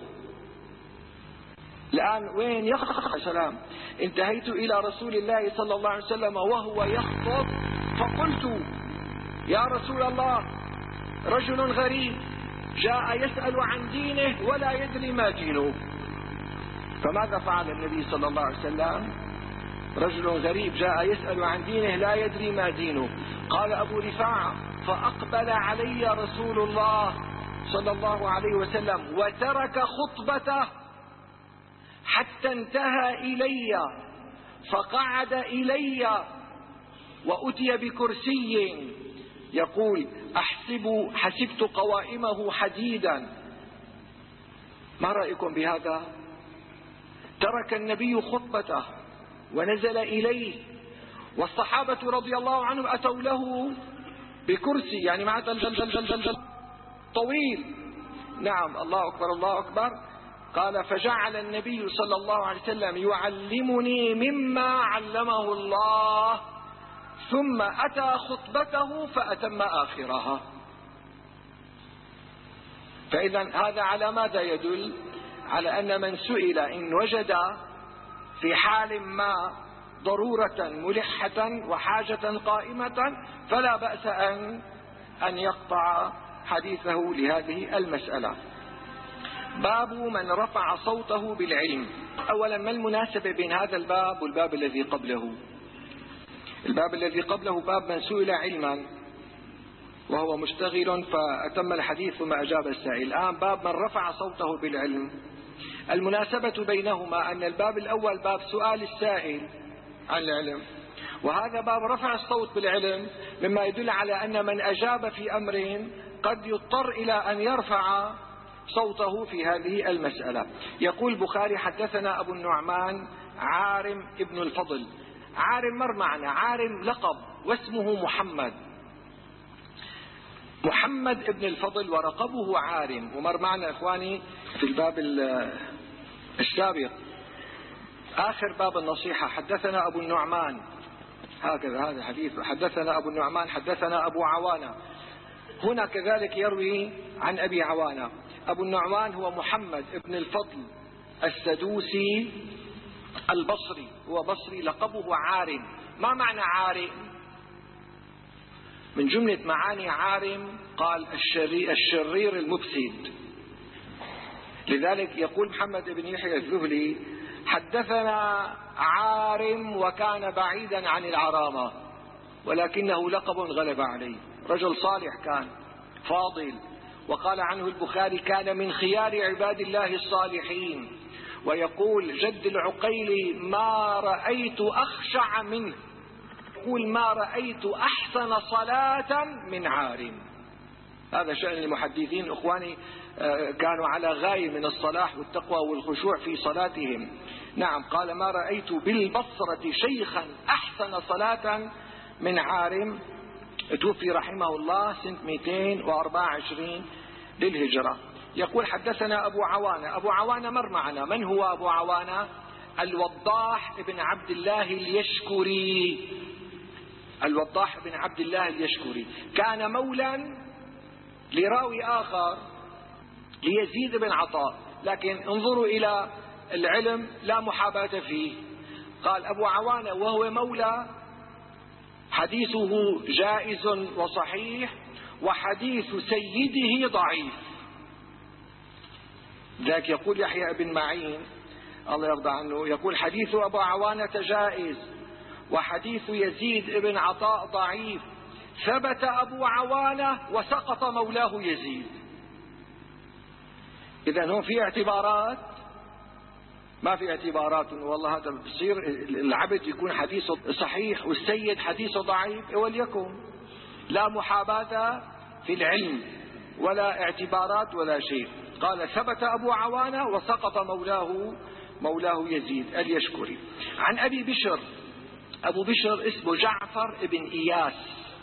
الآن وين يخطب؟ سلام. انتهيت إلى رسول الله صلى الله عليه وسلم وهو يخطب، فقلت: يا رسول الله، رجل غريب جاء يسأل عن دينه ولا يدري ما دينه. فماذا فعل النبي صلى الله عليه وسلم؟ رجل غريب جاء يسأل عن دينه لا يدري ما دينه. قال أبو رفاعة: فأقبل علي رسول الله صلى الله عليه وسلم وترك خطبته حتى انتهى إلي، فقعد إلي وأتي بكرسي، يقول: أحسب حسبت قوائمه حديدا. ما رأيكم بهذا؟ ترك النبي خطبته ونزل إليه، والصحابة رضي الله عنهم أتوا له بكرسي، يعني مع جل طويل. نعم، الله أكبر الله أكبر. قال: فجعل النبي صلى الله عليه وسلم يعلمني مما علمه الله، ثم أتى خطبته فأتم آخرها. فإذا هذا على ماذا يدل؟ على أن من سئل إن وجد في حال ما ضرورة ملحة وحاجة قائمة، فلا بأس أن أن يقطع حديثه لهذه المسألة. باب من رفع صوته بالعلم. أولا، ما المناسبة بين هذا الباب والباب الذي قبله؟ الباب الذي قبله باب من سئل علما وهو مشتغل فأتم الحديث ثم أجاب السائل. الآن باب من رفع صوته بالعلم. المناسبة بينهما أن الباب الأول باب سؤال السائل عن العلم، وهذا باب رفع الصوت بالعلم، مما يدل على أن من أجاب في أمر قد يضطر إلى أن يرفع صوته في هذه المسألة. يقول البخاري: حدثنا أبو النعمان عارم ابن الفضل. عارم مر معنا، عارم لقب واسمه محمد، محمد ابن الفضل ورقبه عارم، ومر معنا إخواني في الباب السابق آخر باب النصيحة. حدثنا أبو النعمان، هكذا هذا الحديث: حدثنا أبو النعمان حدثنا أبو عوانة. هنا كذلك يروي عن أبي عوانة. أبو النعمان هو محمد ابن الفضل السدوسي البصري، هو بصري، لقبه عارم. ما معنى عارم؟ من جملة معاني عارم قال الشرير, الشرير المفسد. لذلك يقول محمد بن يحيى الذهلي: حدثنا عارم وكان بعيدا عن العرامة، ولكنه لقب غلب عليه. رجل صالح كان فاضل، وقال عنه البخاري: كان من خيار عباد الله الصالحين. ويقول جد العقيلي: ما رأيت أخشع منه، يقول: ما رأيت أحسن صلاة من عارم. هذا شأن المحدثين إخواني، كانوا على غاية من الصلاح والتقوى والخشوع في صلاتهم. نعم، قال: ما رأيت بالبصرة شيخا أحسن صلاة من عارم. توفي رحمه الله سنة مئتين وأربعة وعشرين للهجرة. يقول: حدثنا أبو عوانة. أبو عوانة مر معنا. من هو أبو عوانة؟ الوضاح بن عبد الله اليشكري. الوضاح بن عبد الله اليشكري كان مولا لراوي آخر ليزيد بن عطاء، لكن انظروا إلى العلم لا محاباة فيه. قال أبو عوانة وهو مولى حديثه جائز وصحيح، وحديث سيده ضعيف. ذاك يقول يحيى بن معين: الله يرضى عنه يقول حديث أبو عوانة جائز وحديث يزيد ابن عطاء ضعيف، ثبت أبو عوانة وسقط مولاه يزيد. إذن هون في اعتبارات؟ ما في اعتبارات. والله هذا بصير العبد يكون حديثه صحيح والسيد حديثه ضعيف، وليكن لا محاباة في العلم ولا اعتبارات ولا شيء. قال ثبت أبو عوانة وسقط مولاه مولاه يزيد اليشكري. عن أبي بشر، أبو بشر اسمه جعفر ابن إياس،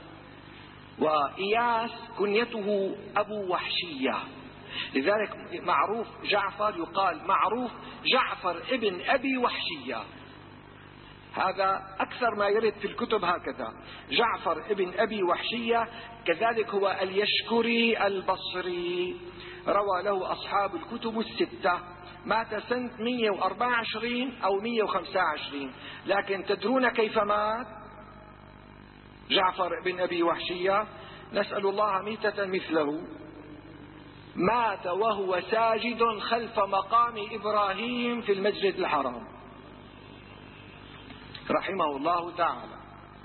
وإياس كنيته أبو وحشية، لذلك معروف جعفر يقال معروف جعفر ابن أبي وحشية. هذا أكثر ما يرد في الكتب هكذا، جعفر ابن أبي وحشية. كذلك هو اليشكري البصري، روى له أصحاب الكتب الستة، مات سنة مئة وأربعة وعشرين أو مئة وخمسة وعشرين. لكن تدرون كيف مات جعفر بن أبي وحشية؟ نسأل الله ميتة مثله. مات وهو ساجد خلف مقام إبراهيم في المسجد الحرام رحمه الله تعالى.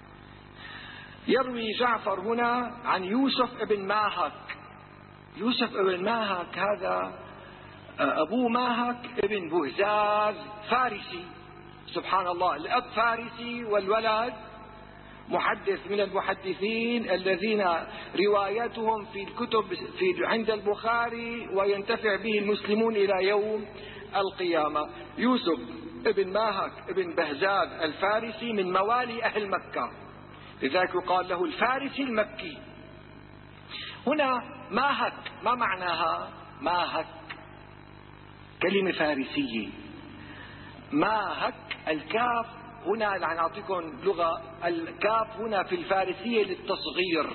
يروي جعفر هنا عن يوسف ابن ماهك. يوسف ابن ماهك هذا أبو ماهك ابن بهزاز فارسي، سبحان الله، الأب فارسي والولد محدث من المحدثين الذين رواياتهم في الكتب في عند البخاري وينتفع به المسلمون إلى يوم القيامة. يوسف ابن ماهك ابن بهزاز الفارسي من موالي أهل مكة، لذلك يقال له الفارسي المكي. هنا ماهك ما معناها؟ ماهك كلمة فارسية. ماهك الكاف هنا يعني أعطيكم لغة، الكاف هنا في الفارسية للتصغير،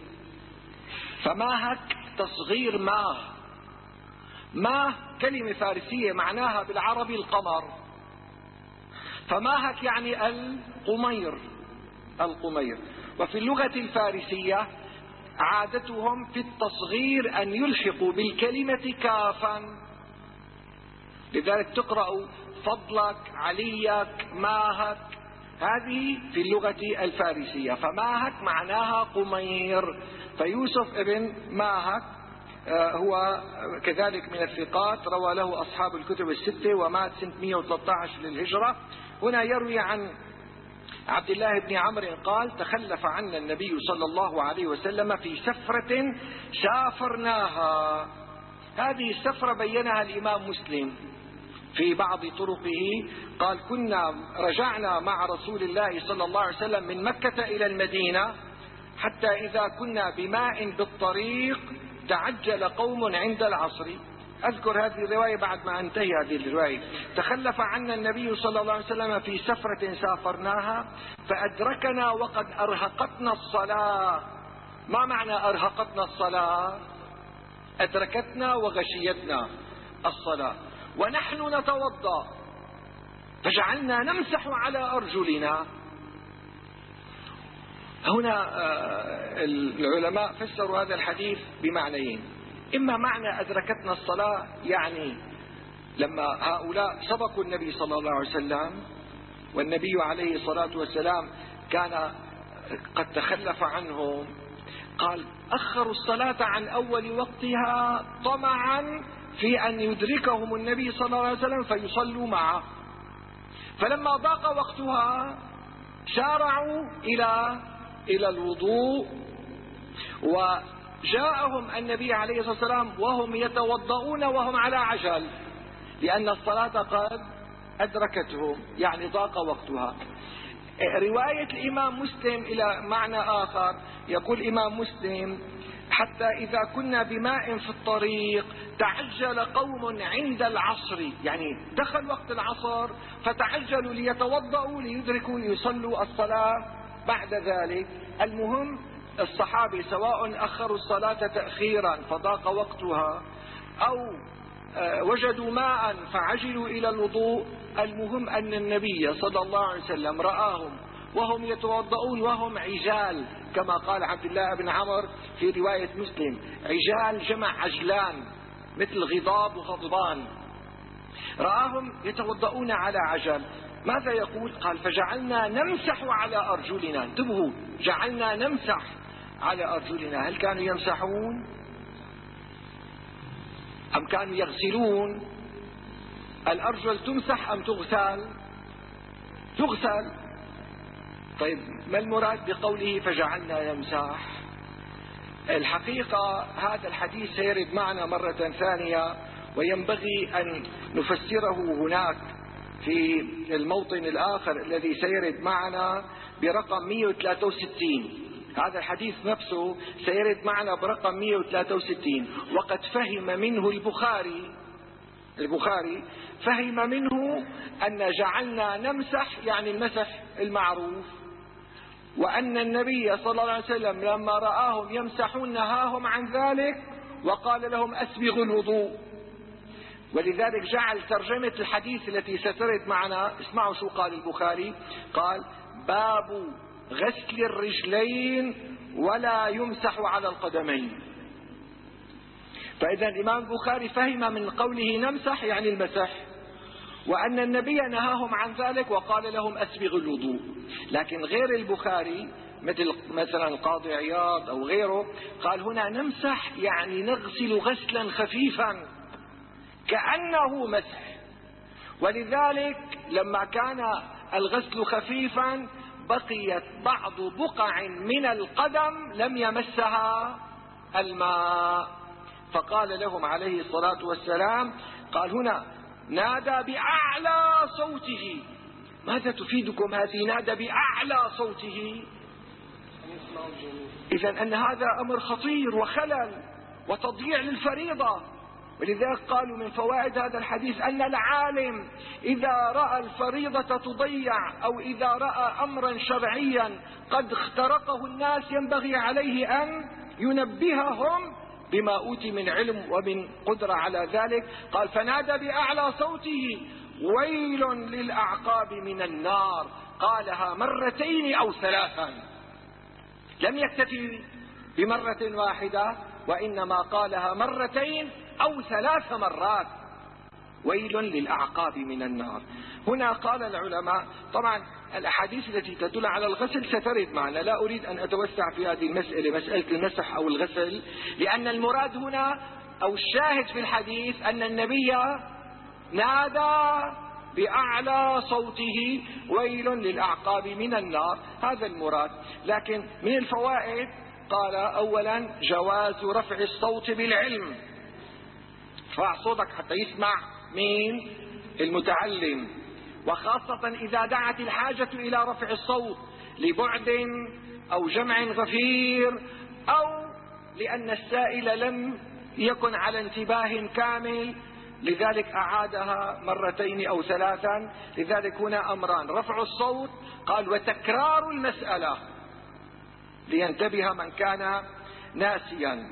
فماهك تصغير ماه. ماه كلمة فارسية معناها بالعربي القمر، فماهك يعني القمير القمير. وفي اللغة الفارسية عادتهم في التصغير أن يلحقوا بالكلمة كافا، لذلك تقرأ فضلك عليك ماهك، هذه في اللغة الفارسية. فماهك معناها قمير. فيوسف ابن ماهك هو كذلك من الثقات، روى له أصحاب الكتب الستة، ومات سنة مئة وثلاثة عشر للهجرة. هنا يروي عن عبد الله بن عمرو قال تخلف عنا النبي صلى الله عليه وسلم في سفرة سافرناها. هذه السفرة بينها الإمام مسلم في بعض طرقه، قال كنا رجعنا مع رسول الله صلى الله عليه وسلم من مكة إلى المدينة، حتى إذا كنا بماء بالطريق تعجل قوم عند العصر. أذكر هذه الرواية بعد ما انتهي هذه الرواية. تخلف عنا النبي صلى الله عليه وسلم في سفرة سافرناها فأدركنا وقد أرهقتنا الصلاة. ما معنى أرهقتنا الصلاة؟ أدركتنا وغشيتنا الصلاة ونحن نتوضأ، فجعلنا نمسح على أرجلنا. هنا العلماء فسروا هذا الحديث بمعنيين. إما معنى أدركتنا الصلاة يعني لما هؤلاء سبقوا النبي صلى الله عليه وسلم، والنبي عليه الصلاة والسلام كان قد تخلف عنهم، قال أخروا الصلاة عن أول وقتها طمعا في أن يدركهم النبي صلى الله عليه وسلم فيصلوا معه. فلما ضاق وقتها سارعوا إلى إلى الوضوء، وجاءهم النبي عليه الصلاة والسلام وهم يتوضؤون وهم على عجل، لأن الصلاة قد أدركتهم، يعني ضاق وقتها. رواية الإمام مسلم إلى معنى آخر، يقول الإمام مسلم حتى إذا كنا بماء في الطريق تعجل قوم عند العصر، يعني دخل وقت العصر فتعجلوا ليتوضؤوا ليدركوا يصلوا الصلاة بعد ذلك. المهم الصحابة سواء أخروا الصلاة تأخيرا فضاق وقتها أو وجدوا ماء فعجلوا إلى الوضوء، المهم أن النبي صلى الله عليه وسلم رآهم وهم يتوضؤون وهم عجال، كما قال عبد الله بن عمرو في رواية مسلم، عجال جمع عجلان مثل غضاب وغضبان. رآهم يتوضؤون على عجل، ماذا يقول؟ قال فجعلنا نمسح على أرجلنا. انتبهوا، جعلنا نمسح على أرجلنا. هل كانوا يمسحون أم كانوا يغسلون؟ الأرجل تمسح أم تغسل؟ تغسل. طيب ما المراد بقوله فجعلنا نمسح؟ الحقيقة هذا الحديث سيرد معنا مرة ثانية، وينبغي أن نفسره هناك في الموطن الآخر الذي سيرد معنا برقم مئة وثلاثة وستين. هذا الحديث نفسه سيرد معنا برقم مئة وثلاثة وستين، وقد فهم منه البخاري البخاري فهم منه أن جعلنا نمسح يعني المسح المعروف، وأن النبي صلى الله عليه وسلم لما رآهم يمسحون نهاهم عن ذلك وقال لهم أسبغوا الوضوء. ولذلك جعل ترجمة الحديث التي سترد معنا، اسمعوا شو قال البخاري، قال باب غسل الرجلين ولا يمسح على القدمين. فإذا الإمام البخاري فهم من قوله نمسح يعني المسح، وأن النبي نهاهم عن ذلك وقال لهم أسبغوا الوضوء. لكن غير البخاري مثل مثلا القاضي عياض أو غيره قال هنا نمسح يعني نغسل غسلا خفيفا كأنه مسح. ولذلك لما كان الغسل خفيفا بقيت بعض بقع من القدم لم يمسها الماء، فقال لهم عليه الصلاة والسلام، قال هنا نادى بأعلى صوته. ماذا تفيدكم هذه نادى بأعلى صوته؟ إذن أن هذا أمر خطير وخلل وتضييع للفريضة. ولذلك قالوا من فوائد هذا الحديث أن العالم إذا رأى الفريضة تضيع أو إذا رأى أمرا شرعيا قد اخترقه الناس ينبغي عليه أن ينبههم بما أوتي من علم ومن قدرة على ذلك. قال فنادى بأعلى صوته ويل للأعقاب من النار، قالها مرتين أو ثلاثا، لم يكتفي بمرة واحدة وإنما قالها مرتين أو ثلاث مرات، ويل للأعقاب من النار. هنا قال العلماء، طبعا الأحاديث التي تدل على الغسل سترد معنا، لا أريد أن أتوسع في هذه المسألة، مسألة المسح أو الغسل، لأن المراد هنا أو الشاهد في الحديث أن النبي نادى بأعلى صوته ويل للأعقاب من النار، هذا المراد. لكن من الفوائد قال أولا جواز رفع الصوت بالعلم، ارفع صوتك حتى يسمع مين؟ المتعلم، وخاصة إذا دعت الحاجة إلى رفع الصوت لبعد أو جمع غفير أو لأن السائل لم يكن على انتباه كامل، لذلك أعادها مرتين أو ثلاثا. لذلك هنا أمران، رفع الصوت قال وتكرار المسألة لينتبه من كان ناسيا.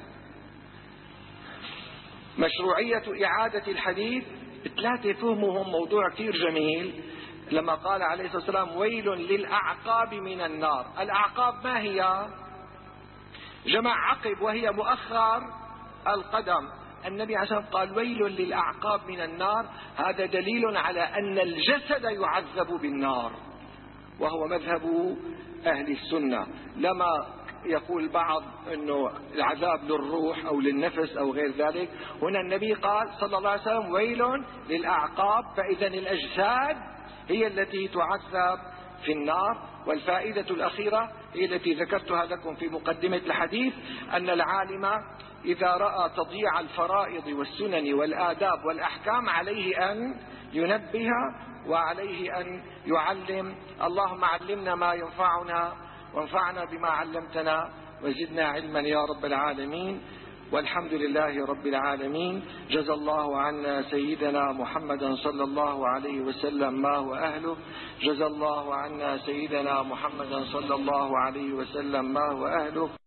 مشروعية إعادة الحديث، ثلاثة فهمهم موضوع كثير جميل. لما قال عليه الصلاة والسلام ويل للأعقاب من النار، الأعقاب ما هي؟ جمع عقب وهي مؤخر القدم. النبي عليه الصلاة والسلام قال ويل للأعقاب من النار، هذا دليل على أن الجسد يعذب بالنار، وهو مذهب أهل السنة. لما يقول بعض أنه العذاب للروح أو للنفس أو غير ذلك، هنا النبي قال صلى الله عليه وسلم ويل للأعقاب، فإذا الأجساد هي التي تعذب في النار. والفائدة الأخيرة هي التي ذكرتها لكم في مقدمة الحديث، أن العالم إذا رأى تضييع الفرائض والسنن والآداب والأحكام عليه أن ينبه وعليه أن يعلم. اللهم علمنا ما ينفعنا وانفعنا بما علمتنا وزدنا علما يا رب العالمين، والحمد لله رب العالمين. جزى الله عنا سيدنا محمدا صلى الله عليه وسلم ما هو أهله، جزى الله عنا سيدنا محمدا صلى الله عليه وسلم ما هو أهله.